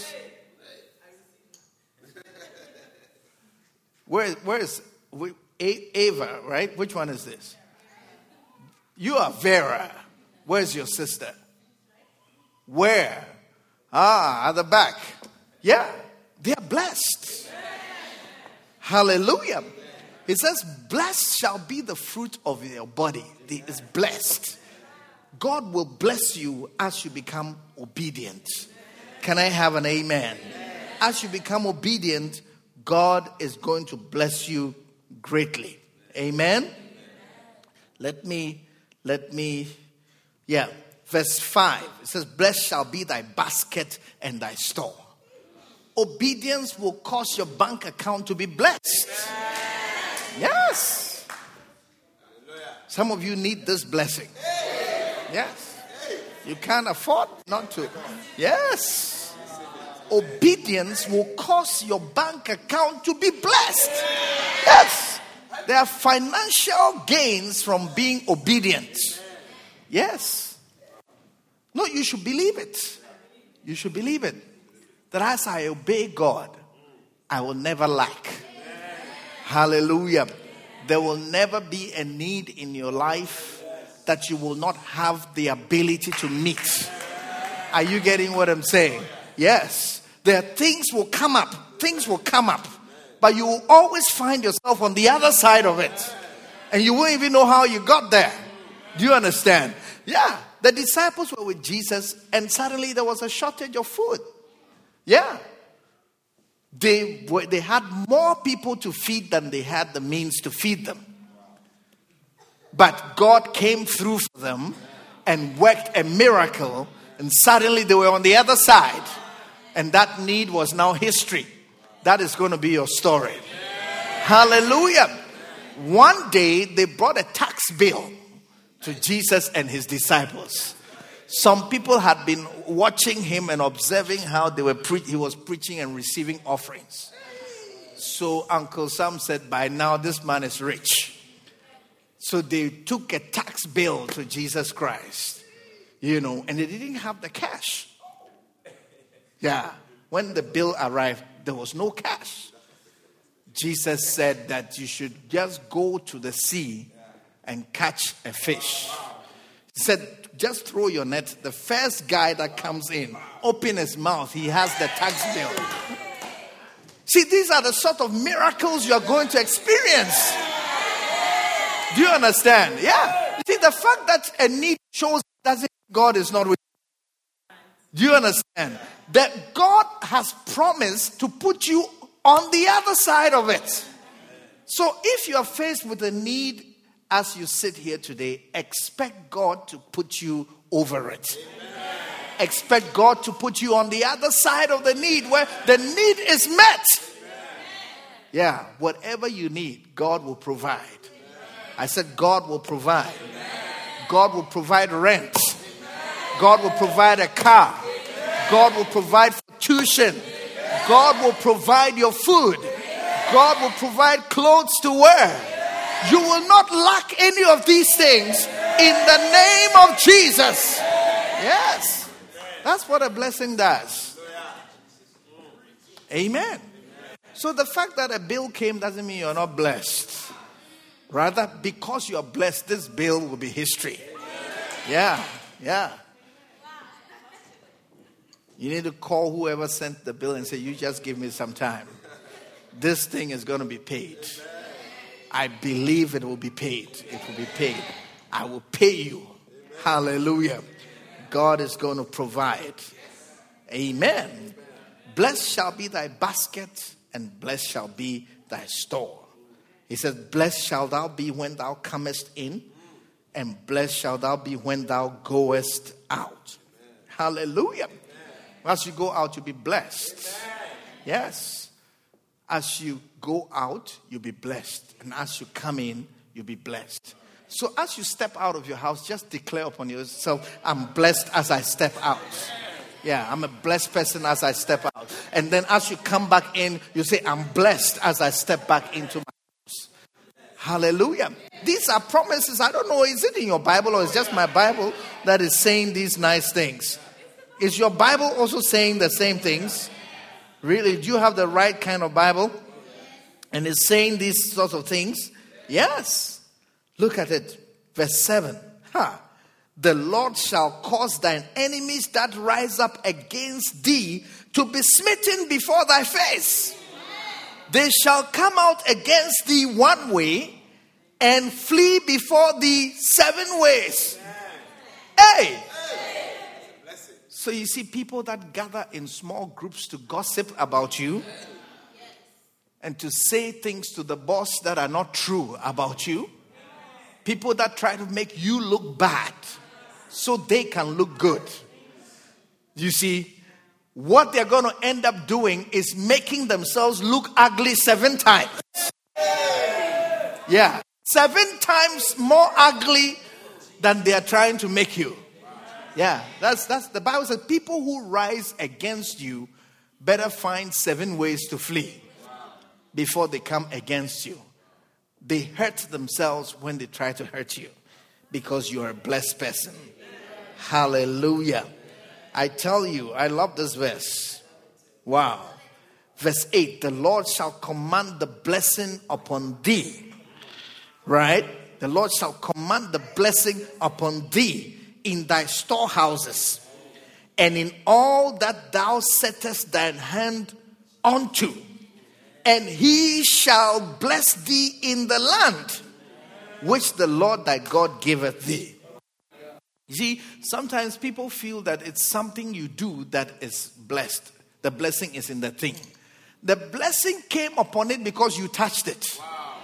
Where, where is Ava, right? Which one is this? You are Vera. Where's your sister? Where? Ah, at the back. Yeah, they are blessed. Hallelujah. It says, blessed shall be the fruit of your body. It is blessed. God will bless you as you become obedient. Can I have an amen? As you become obedient, God is going to bless you greatly. Amen? Let me, let me, yeah. Verse five, it says, blessed shall be thy basket and thy store. Obedience will cause your bank account to be blessed. Yes. Some of you need this blessing. Yes. You can't afford not to. Yes. Obedience will cause your bank account to be blessed. Yes. There are financial gains from being obedient. Yes. No, you should believe it. You should believe it. That as I obey God, I will never lack. Hallelujah. There will never be a need in your life that you will not have the ability to meet. Are you getting what I'm saying? Yes. There are things will come up. Things will come up. But you will always find yourself on the other side of it. And you won't even know how you got there. Do you understand? Yeah. The disciples were with Jesus and suddenly there was a shortage of food. Yeah. They were, they had more people to feed than they had the means to feed them. But God came through for them and worked a miracle, and suddenly they were on the other side. And that need was now history. That is going to be your story. Hallelujah. One day they brought a tax bill to Jesus and his disciples. Some people had been watching him and observing how they were pre- he was preaching and receiving offerings. So Uncle Sam said, by now this man is rich. So they took a tax bill to Jesus Christ, you know, and they didn't have the cash. Yeah. When the bill arrived, there was no cash. Jesus said that you should just go to the sea and catch a fish. He said, just throw your net. The first guy that comes in, open his mouth, he has the tax bill. See, these are the sort of miracles you are going to experience. Do you understand? Yeah. You see, the fact that a need shows that God is not with you. Do you understand? That God has promised to put you on the other side of it. So if you are faced with a need as you sit here today, expect God to put you over it. Amen. Expect God to put you on the other side of the need where the need is met. Amen. Yeah, whatever you need, God will provide. Amen. I said God will provide. Amen. God will provide rent. Amen. God will provide a car. Amen. God will provide for tuition. Amen. God will provide your food. Amen. God will provide clothes to wear. You will not lack any of these things in the name of Jesus. Yes. That's what a blessing does. Amen. So the fact that a bill came doesn't mean you're not blessed. Rather, because you're blessed, this bill will be history. Yeah. Yeah. You need to call whoever sent the bill and say, you just give me some time. This thing is going to be paid. I believe it will be paid. It will be paid. I will pay you. Amen. Hallelujah. God is going to provide. Amen. Amen. Blessed shall be thy basket, and blessed shall be thy store. He says, blessed shall thou be when thou comest in, and blessed shall thou be when thou goest out. Amen. Hallelujah. Amen. As you go out, you'll be blessed. Amen. Yes. As you go out, you'll be blessed. And as you come in, you'll be blessed. So as you step out of your house, just declare upon yourself, I'm blessed as I step out. Yeah, I'm a blessed person as I step out. And then as you come back in, you say, I'm blessed as I step back into my house. Hallelujah. These are promises. I don't know, is it in your Bible or is just my Bible that is saying these nice things? Is your Bible also saying the same things? Really, do you have the right kind of Bible? And it's saying these sorts of things? Yes. Look at it. Verse seven. Ha. The Lord shall cause thine enemies that rise up against thee to be smitten before thy face. They shall come out against thee one way and flee before thee seven ways. Hey! So you see people that gather in small groups to gossip about you and to say things to the boss that are not true about you. People that try to make you look bad so they can look good. You see, what they're going to end up doing is making themselves look ugly seven times. Yeah, seven times more ugly than they are trying to make you. Yeah, that's that's the Bible says people who rise against you better find seven ways to flee before they come against you. they hurt themselves when they try to hurt you, because you are a blessed person. Hallelujah. I tell you, I love this verse. Wow. Verse eight, the Lord shall command the blessing upon thee. Right? The Lord shall command the blessing upon thee in thy storehouses, and in all that thou settest thine hand unto. And he shall bless thee in the land which the Lord thy God giveth thee. You see, sometimes people feel that it's something you do that is blessed. The blessing is in the thing. The blessing came upon it because you touched it.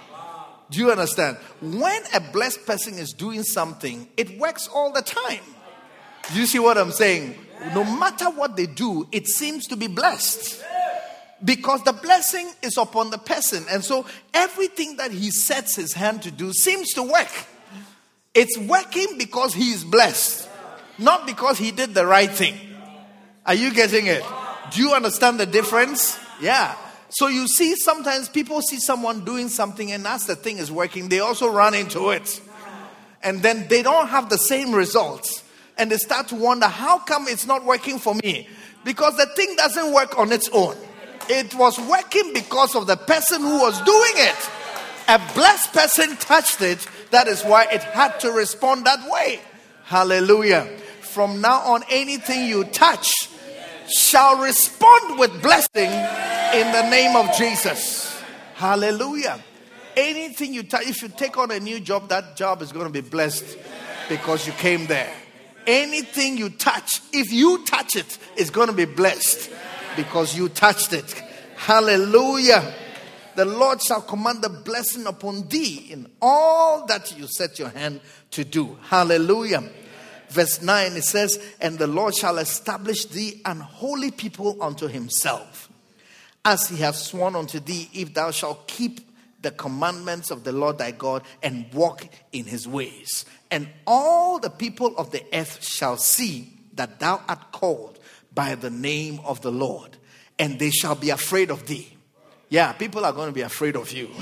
Do you understand? When a blessed person is doing something, it works all the time. Do you see what I'm saying? No matter what they do, it seems to be blessed. Because the blessing is upon the person. And so everything that he sets his hand to do seems to work. It's working because he is blessed, not because he did the right thing. Are you getting it? Do you understand the difference? Yeah. So you see, sometimes people see someone doing something, and as the thing is working, they also run into it. And then they don't have the same results. And they start to wonder, how come it's not working for me? Because the thing doesn't work on its own. It was working because of the person who was doing it. A blessed person touched it. That is why it had to respond that way. Hallelujah. From now on, anything you touch shall respond with blessing in the name of Jesus. Hallelujah. Anything you touch, if you take on a new job, that job is going to be blessed because you came there. Anything you touch, if you touch it, it's going to be blessed because you touched it. Hallelujah. The Lord shall command the blessing upon thee in all that you set your hand to do. Hallelujah. Verse nine, it says, and the Lord shall establish thee an holy people unto himself, as he hath sworn unto thee, if thou shalt keep the commandments of the Lord thy God and walk in his ways. And all the people of the earth shall see that thou art called by the name of the Lord, and they shall be afraid of thee. Yeah, people are going to be afraid of you.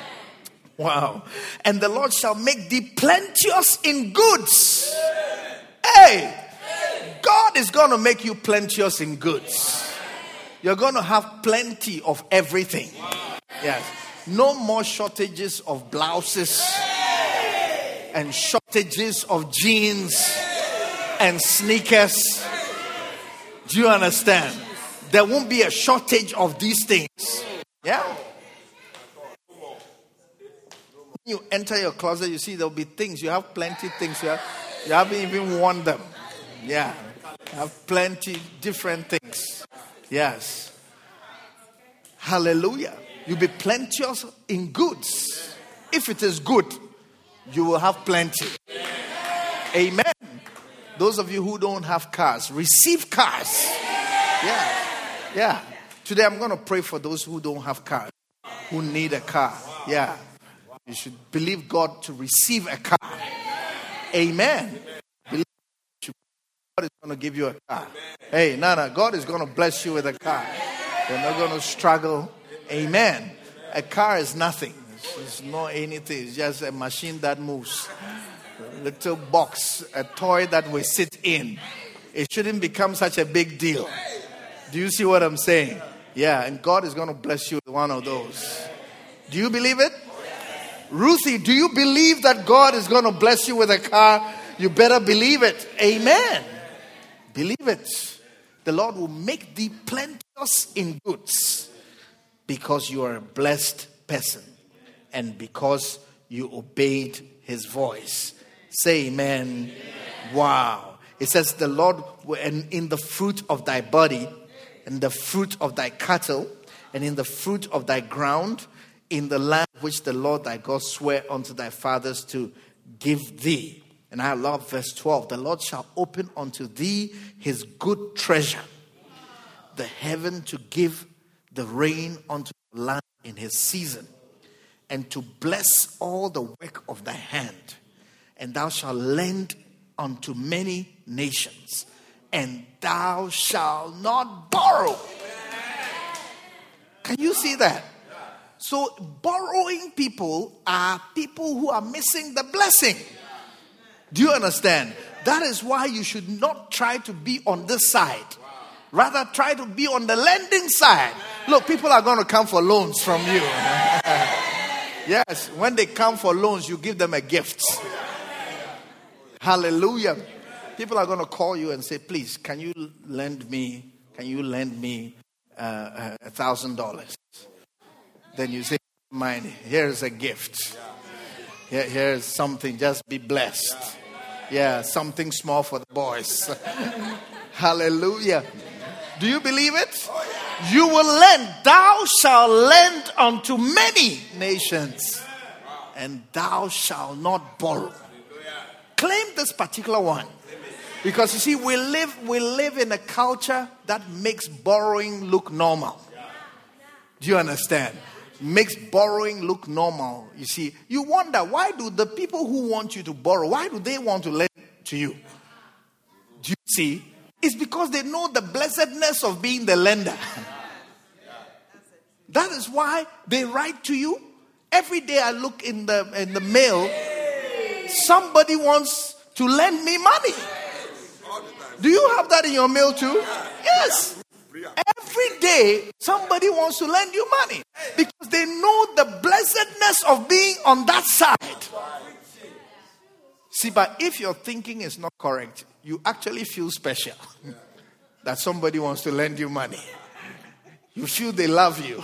Wow. And the Lord shall make thee plenteous in goods. Hey, God is going to make you plenteous in goods. You're going to have plenty of everything. Yes. No more shortages of blouses and shortages of jeans and sneakers. Do you understand? There won't be a shortage of these things. Yeah. When you enter your closet, you see there'll be things. You have plenty of things. You, have, you haven't even worn them. Yeah. You have plenty different things. Yes. Hallelujah. You'll be plenteous in goods. If it is good, you will have plenty. Amen. Those of you who don't have cars, receive cars. Yeah. Yeah. Today I'm going to pray for those who don't have cars, who need a car. Yeah. You should believe God to receive a car. Amen. Believe God is going to give you a car. Hey, Nana, God is going to bless you with a car. You're not going to struggle. Amen. A car is nothing. It's not anything. It's just a machine that moves. A little box, a toy that we sit in. It shouldn't become such a big deal. Do you see what I'm saying? Yeah, and God is going to bless you with one of those. Do you believe it? Ruthie, do you believe that God is going to bless you with a car? You better believe it. Amen. Believe it. The Lord will make thee plenteous in goods because you are a blessed person and because you obeyed his voice. Say amen. Amen. Wow. It says the Lord will, and in the fruit of thy body, in the fruit of thy cattle, and in the fruit of thy ground, in the land which the Lord thy God sware unto thy fathers to give thee. And I love verse twelve. The Lord shall open unto thee his good treasure, the heaven to give the rain unto the land in his season, and to bless all the work of thy hand. And thou shalt lend unto many nations, and thou shalt not borrow. Can you see that? So borrowing people are people who are missing the blessing. Do you understand? That is why you should not try to be on this side. Rather, try to be on the lending side. Look, people are going to come for loans from you. Yes, when they come for loans, you give them a gift. Hallelujah. People are going to call you and say, please, can you lend me, can you lend me uh, a thousand dollars? Then you say, mind, here's a gift. Here, here's something, just be blessed. Yeah, something small for the boys. Hallelujah. Do you believe it? You will lend. Thou shalt lend unto many nations, and thou shalt not borrow. Claim this particular one. Because you see, we live we live in a culture that makes borrowing look normal. Do you understand? Makes borrowing look normal. You see, you wonder, why do the people who want you to borrow, why do they want to lend to you? Do you see? It's because they know the blessedness of being the lender. That is why they write to you. Every day I look in the in the mail, somebody wants to lend me money. Do you have that in your mail too? Yes. Every day somebody wants to lend you money because they know the blessedness of being on that side. See, but if your thinking is not correct, you actually feel special that somebody wants to lend you money. You feel they love you.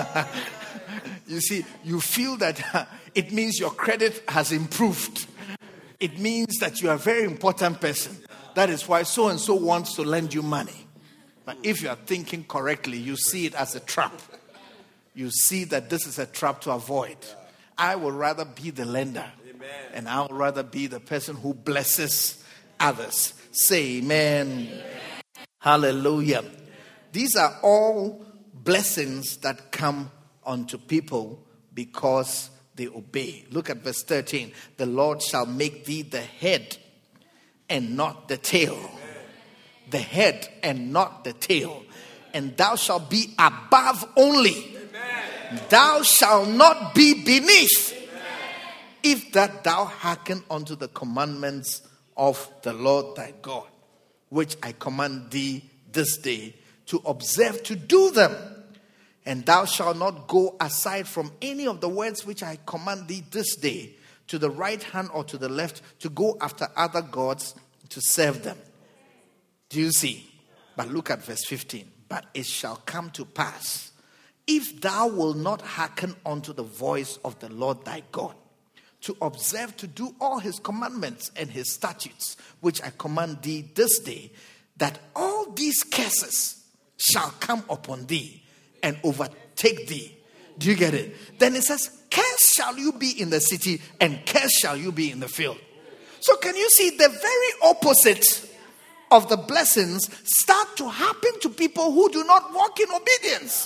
You see, you feel that it means your credit has improved. It means that you are a very important person. That is why so and so wants to lend you money. But if you are thinking correctly, you see it as a trap. You see that this is a trap to avoid. I would rather be the lender. Amen. And I would rather be the person who blesses others. Say amen. Amen. Hallelujah. These are all blessings that come unto people because they obey. Look at verse thirteen. The Lord shall make thee the head and not the tail. The head and not the tail. And thou shalt be above only. Amen. Thou shalt not be beneath. Amen. If that thou hearken unto the commandments of the Lord thy God, which I command thee this day, to observe to do them. And thou shalt not go aside from any of the words which I command thee this day, to the right hand or to the left, to go after other gods to serve them. Do you see? But look at verse fifteen. But it shall come to pass, if thou wilt not hearken unto the voice of the Lord thy God, to observe to do all his commandments and his statutes, which I command thee this day, that all these curses shall come upon thee and overtake thee. Do you get it? Then it says, cursed shall you be in the city, and cursed shall you be in the field. So can you see the very opposite of the blessings start to happen to people who do not walk in obedience?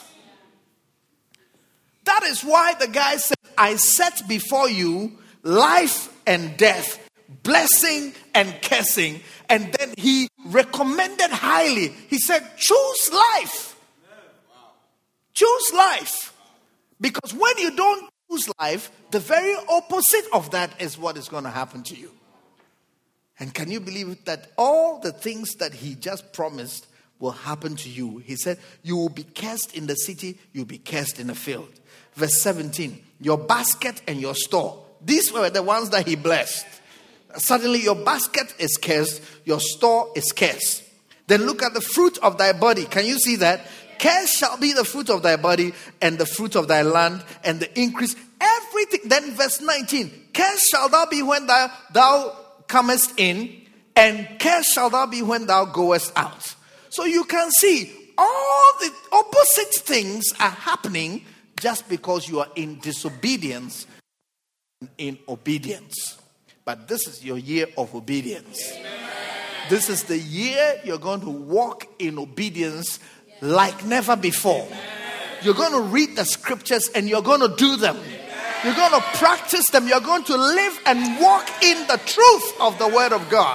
That is why the guy said, I set before you life and death, blessing and cursing. And then he recommended highly. He said, choose life. Choose life. Because when you don't choose life, the very opposite of that is what is going to happen to you. And can you believe that all the things that he just promised will happen to you? He said, you will be cursed in the city, you'll be cursed in the field. Verse seventeen, your basket and your store. These were the ones that he blessed. Suddenly your basket is cursed, your store is cursed. Then look at the fruit of thy body. Can you see that? Cursed shall be the fruit of thy body and the fruit of thy land and the increase. Everything. Then verse nineteen, cursed shall thou be when thou, thou comest in, and cursed shall thou be when thou goest out. So you can see all the opposite things are happening just because you are in disobedience and in obedience. But this is your year of obedience. Amen. This is the year you're going to walk in obedience like never before. Amen. You're going to read the scriptures and you're going to do them. Amen. You're going to practice them. You're going to live and walk in the truth of the word of God.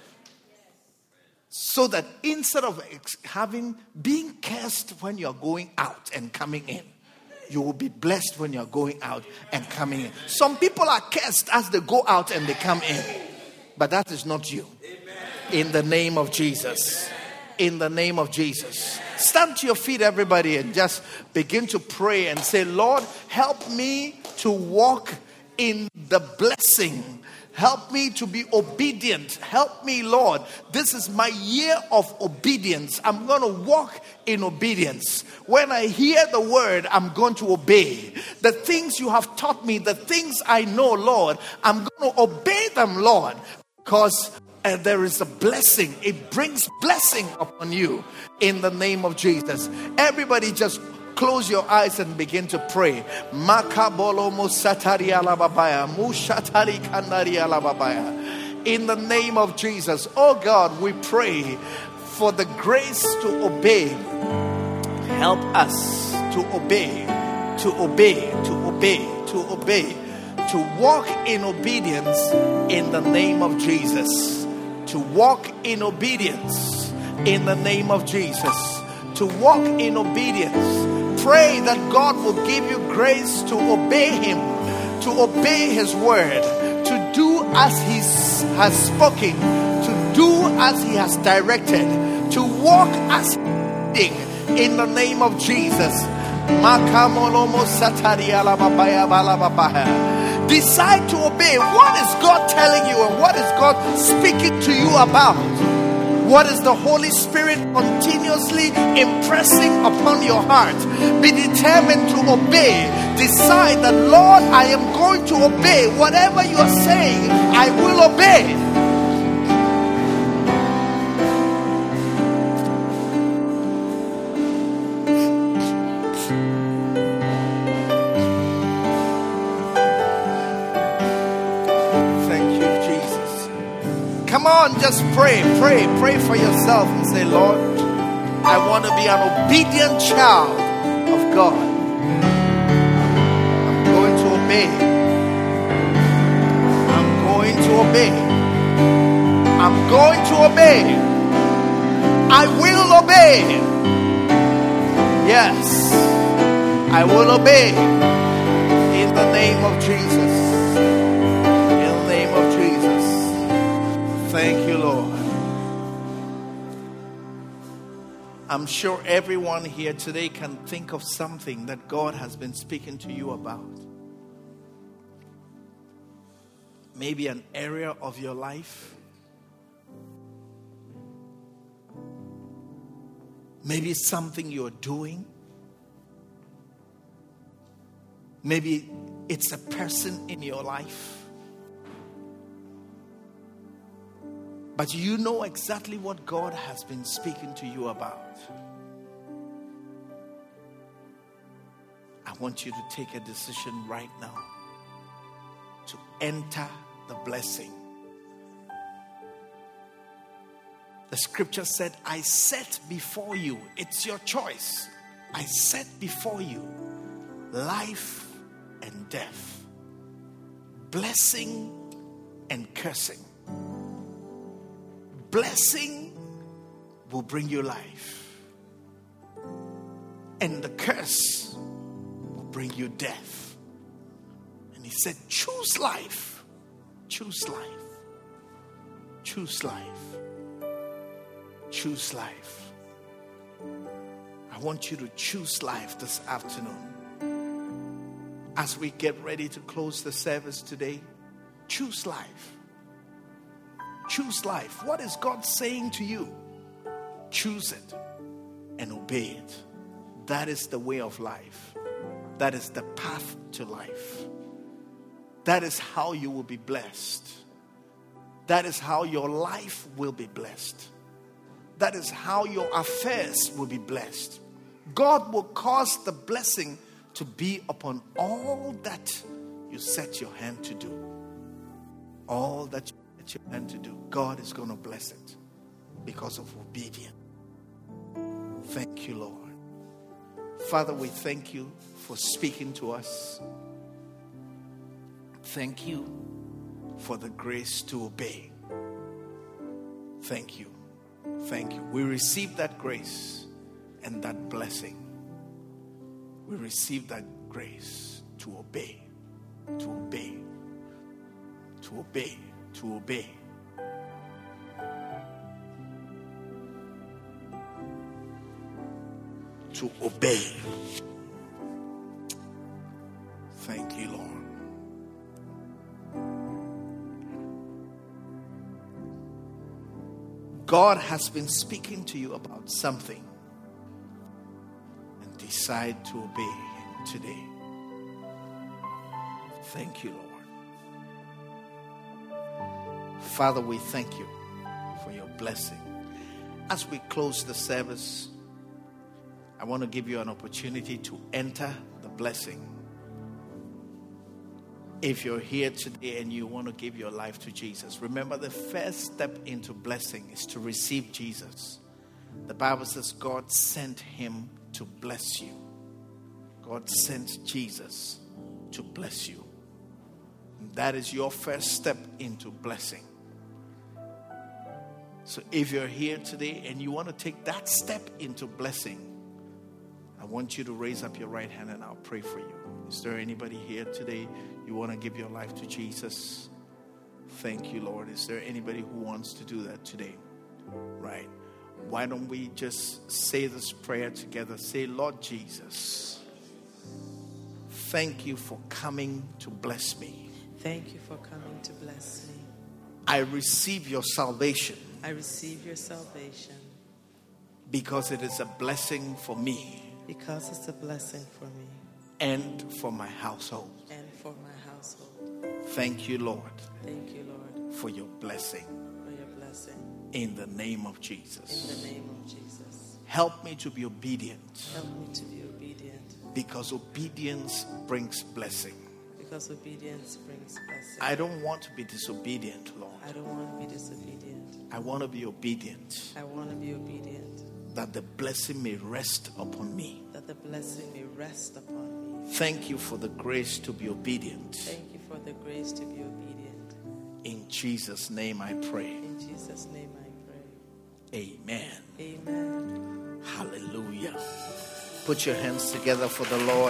So that instead of having being cursed when you're going out and coming in, You will be blessed when you're going out and coming in. Some people are cursed as they go out and they come in. But that is not you. In the name of Jesus. In the name of Jesus. Stand to your feet, everybody, and just begin to pray and say, Lord, help me to walk in the blessing. Help me to be obedient. Help me, Lord. This is my year of obedience. I'm going to walk in obedience. When I hear the word, I'm going to obey. The things you have taught me, the things I know, Lord, I'm going to obey them, Lord. Because uh, there is a blessing. It brings blessing upon you in the name of Jesus. Everybody just close your eyes and begin to pray. Makabolo musatari alababaya, mushatari kandari alababaya. In the name of Jesus, oh God, we pray for the grace to obey. Help us to obey, to obey, to obey, to obey, to walk in obedience in the name of Jesus. To walk in obedience in the name of Jesus. To walk in obedience. Pray that God will give you grace to obey Him, to obey His word, to do as He has spoken, to do as He has directed, to walk as He did in the name of Jesus. Decide to obey. What is God telling you and what is God speaking to you about? What is the Holy Spirit continuously impressing upon your heart? Be determined to obey. Decide that, Lord, I am going to obey. Whatever you are saying, I will obey. Come on, just pray, pray, pray for yourself and say, Lord, I want to be an obedient child of God. I'm going to obey. I'm going to obey. I'm going to obey. I will obey. Yes, I will obey in the name of Jesus. Thank you, Lord. I'm sure everyone here today can think of something that God has been speaking to you about. Maybe an area of your life. Maybe something you're doing. Maybe it's a person in your life. But you know exactly what God has been speaking to you about. I want you to take a decision right now to enter the blessing. The scripture said, I set before you, it's your choice. I set before you life and death, blessing and cursing. Blessing will bring you life, and the curse will bring you death. And he said, choose life, choose life, choose life, choose life. I want you to choose life this afternoon. As we get ready to close the service today, choose life. Choose life. What is God saying to you? Choose it and obey it. That is the way of life. That is the path to life. That is how you will be blessed. That is how your life will be blessed. That is how your affairs will be blessed. God will cause the blessing to be upon all that you set your hand to do. All that you your hand to do, God is going to bless it because of obedience. Thank you, Lord. Father, we thank you for speaking to us. Thank you for the grace to obey. Thank you. Thank you. We receive that grace and that blessing. We receive that grace to obey, to obey, to obey, to obey. To obey. Thank you, Lord. God has been speaking to you about something, and decide to obey Him today. Thank you, Lord. Father, we thank you for your blessing. As we close the service, I want to give you an opportunity to enter the blessing. If you're here today and you want to give your life to Jesus, remember the first step into blessing is to receive Jesus. The Bible says God sent Him to bless you. God sent Jesus to bless you. And that is your first step into blessing. So if you're here today and you want to take that step into blessing, I want you to raise up your right hand and I'll pray for you. Is there anybody here today you want to give your life to Jesus? Thank you, Lord. Is there anybody who wants to do that today? Right. Why don't we just say this prayer together? Say, Lord Jesus, thank you for coming to bless me. Thank you for coming to bless me. I receive your salvation. I receive your salvation. Because it is a blessing for me. Because it's a blessing for me. And for my household. And for my household. Thank you, Lord. Thank you, Lord. For your blessing. For your blessing. In the name of Jesus. In the name of Jesus. Help me to be obedient. Help me to be obedient. Because obedience brings blessing. Because obedience brings blessing. I don't want to be disobedient, Lord. I don't want to be disobedient. I want to be obedient. I want to be obedient. That the blessing may rest upon me. That the blessing may rest upon me. Thank you for the grace to be obedient. Thank you for the grace to be obedient. In Jesus' name I pray. In Jesus' name I pray. Amen. Amen. Hallelujah. Put your hands together for the Lord.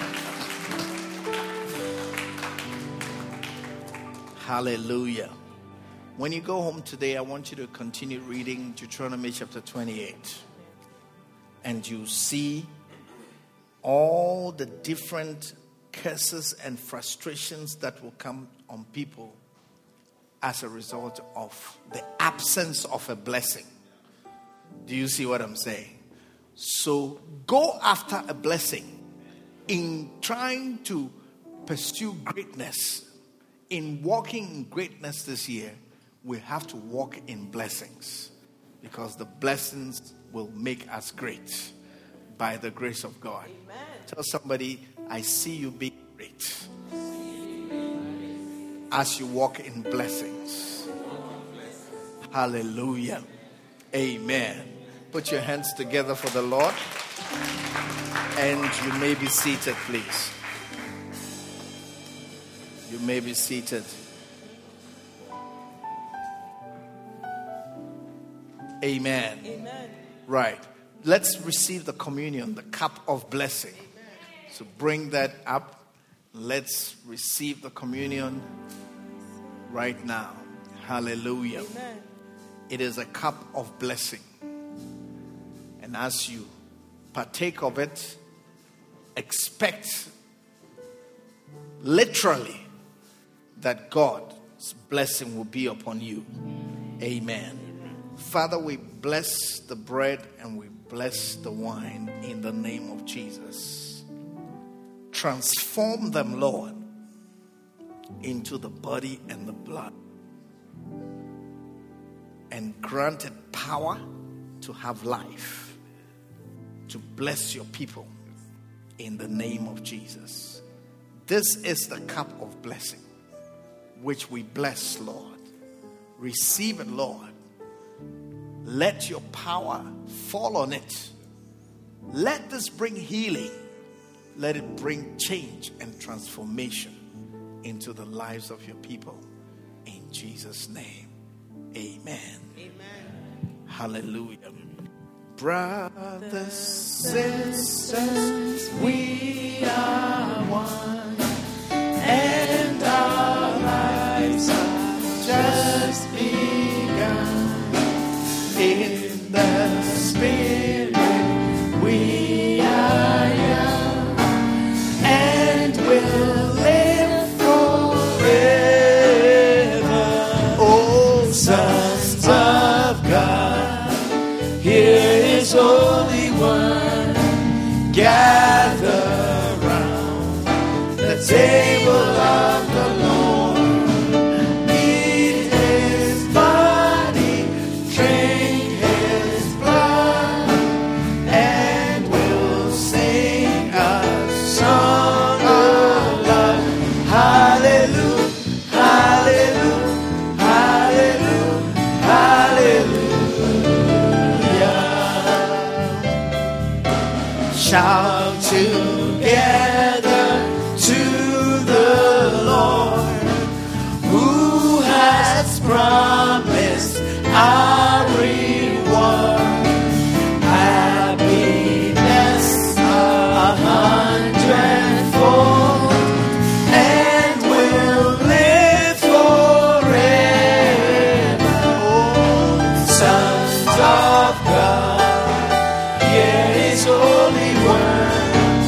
Hallelujah. When you go home today, I want you to continue reading Deuteronomy chapter twenty-eight. And you see all the different curses and frustrations that will come on people as a result of the absence of a blessing. Do you see what I'm saying? So go after a blessing in trying to pursue greatness. In walking in greatness this year, we have to walk in blessings, because the blessings will make us great by the grace of God. Amen. Tell somebody, I see you being great as you walk in blessings. Hallelujah. Amen. Put your hands together for the Lord, and you may be seated, please. You may be seated. Amen. Amen. Right. Let's receive the communion, the cup of blessing. Amen. So bring that up. Let's receive the communion right now. Hallelujah. Amen. It is a cup of blessing. And as you partake of it, expect literally that God's blessing will be upon you. Amen. Father, we bless the bread and we bless the wine in the name of Jesus. Transform them, Lord, into the body and the blood. And grant it power to have life, to bless your people in the name of Jesus. This is the cup of blessing, which we bless, Lord. Receive it, Lord. Let your power fall on it. Let this bring healing. Let it bring change and transformation into the lives of your people. In Jesus' name, amen. Amen. Hallelujah. Brothers, sisters, we are one, and our lives are just begun. In the Spirit, we are young, and will live forever. Oh, sons of God, here is Holy One, gather round the table of the Lord. Eat His body, drink His blood, and we'll sing a song of love. Hallelujah, hallelujah, hallelujah, hallelujah. Shout together to the Lord, who has promised our reward. Happiness a hundredfold, and we'll live forever. Oh, sons of God, here is Holy One,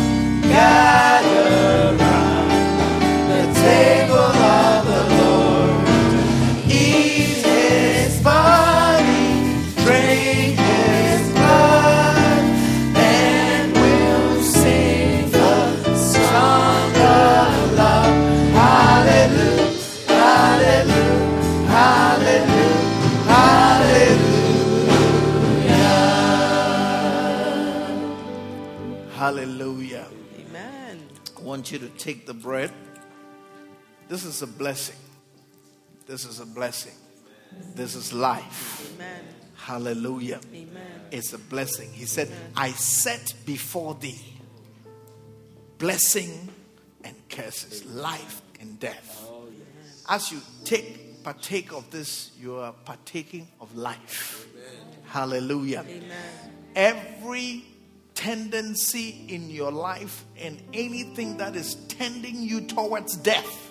gather round the table of the Lord. Eat His body, drink His blood, and we'll sing a song of love. Hallelujah, hallelujah, hallelujah, hallelujah. Hallelujah. Amen. I want you to take the bread. This is a blessing. This is a blessing. This is life. Amen. Hallelujah. Amen. It's a blessing. He said, I set before thee blessing and curses, life and death. As you take, partake of this, you are partaking of life. Hallelujah. Amen. Every tendency in your life and anything that is tending you towards death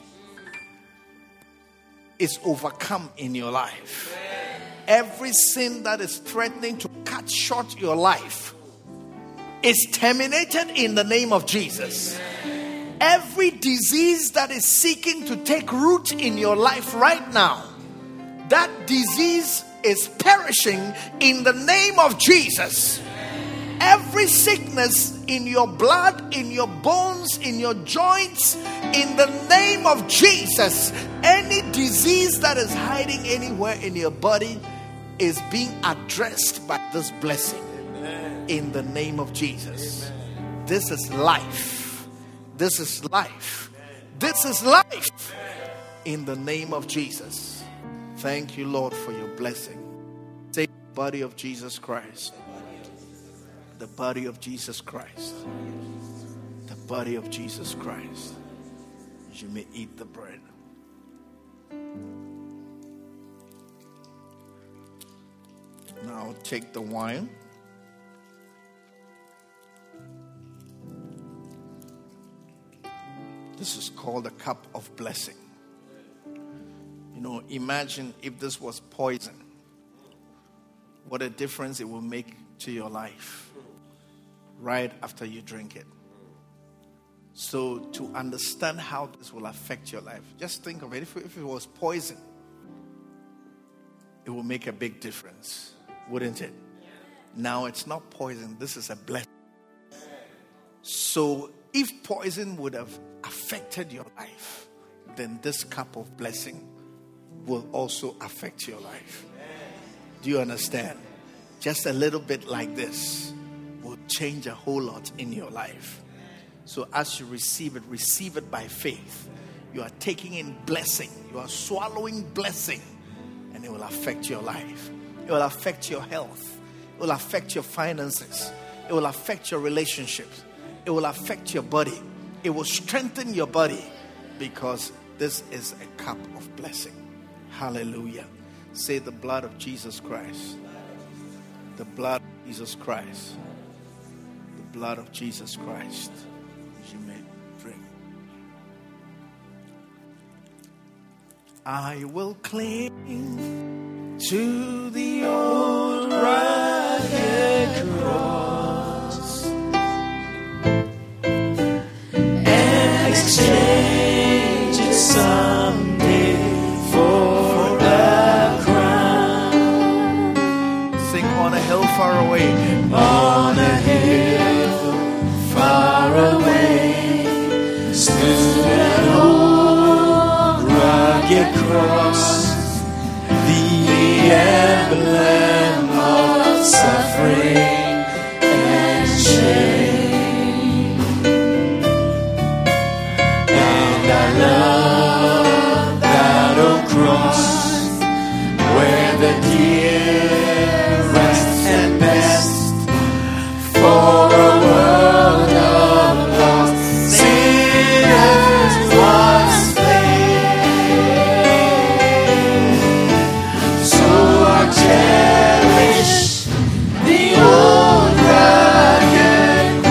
is overcome in your life. Every sin that is threatening to cut short your life is terminated in the name of Jesus. Every disease that is seeking to take root in your life right now, that disease is perishing in the name of Jesus. Every sickness in your blood, in your bones, in your joints, in the name of Jesus, any disease that is hiding anywhere in your body is being addressed by this blessing. Amen. In the name of Jesus. Amen. This is life. This is life. Amen. This is life. Amen. In the name of Jesus. Thank you, Lord, for your blessing. Say, body of Jesus Christ. The body of Jesus Christ. The body of Jesus Christ. You may eat the bread. Now take the wine. This is called a cup of blessing. You know, imagine if this was poison. What a difference it will make to your life right after you drink it. So to understand how this will affect your life, just think of it. If, if it was poison, it will make a big difference, wouldn't it? Now it's not poison. This is a blessing. So if poison would have affected your life, then this cup of blessing will also affect your life. Do you understand? Just a little bit like this will change a whole lot in your life. So as you receive it, receive it by faith. You are taking in blessing. You are swallowing blessing. And it will affect your life. It will affect your health. It will affect your finances. It will affect your relationships. It will affect your body. It will strengthen your body. Because this is a cup of blessing. Hallelujah. Say the blood of Jesus Christ. The The blood of Jesus Christ. The blood of Jesus Christ. You may drink. I will cling to the old rugged cross and exchange it someday for a crown. Sing on a hill far away. On a hill far away stood an old rugged cross, the emblem of suffering and shame. And I love that old cross where the dear rests and best for a world of lost sinners was slain. So I cherish the old rugged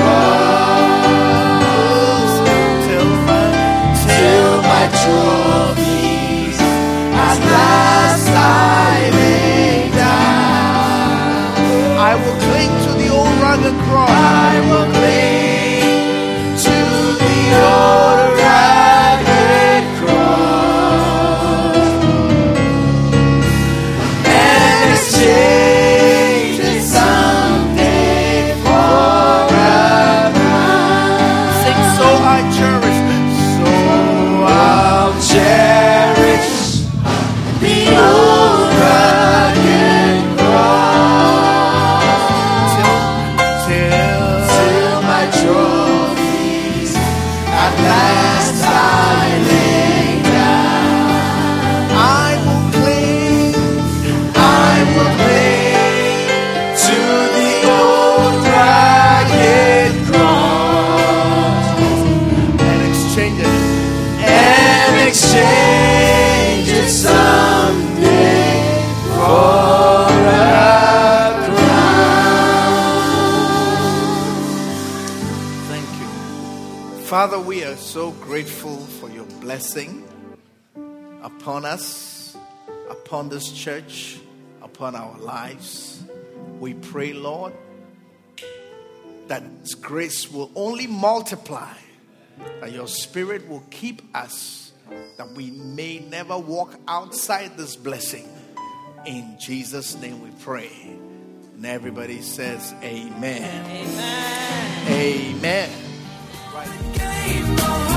cross till my, till my trophies at last I lay down. I will cling to the old rugged cross. I will cling to the old rugged cross and exchange it someday for a crown. Sing, so I cherish, so I'll cherish the old rugged cross till, till, till my trophies at last I lay down. I will cling, I will cling to the old rugged cross and exchange it, and exchange it someday for a crown. Thank you. Father, we are so grateful for your blessing upon us, upon this church, upon our lives. We pray, Lord, that this grace will only multiply, that your Spirit will keep us, that we may never walk outside this blessing. In Jesus' name we pray. And everybody says amen. Amen. Amen. Right.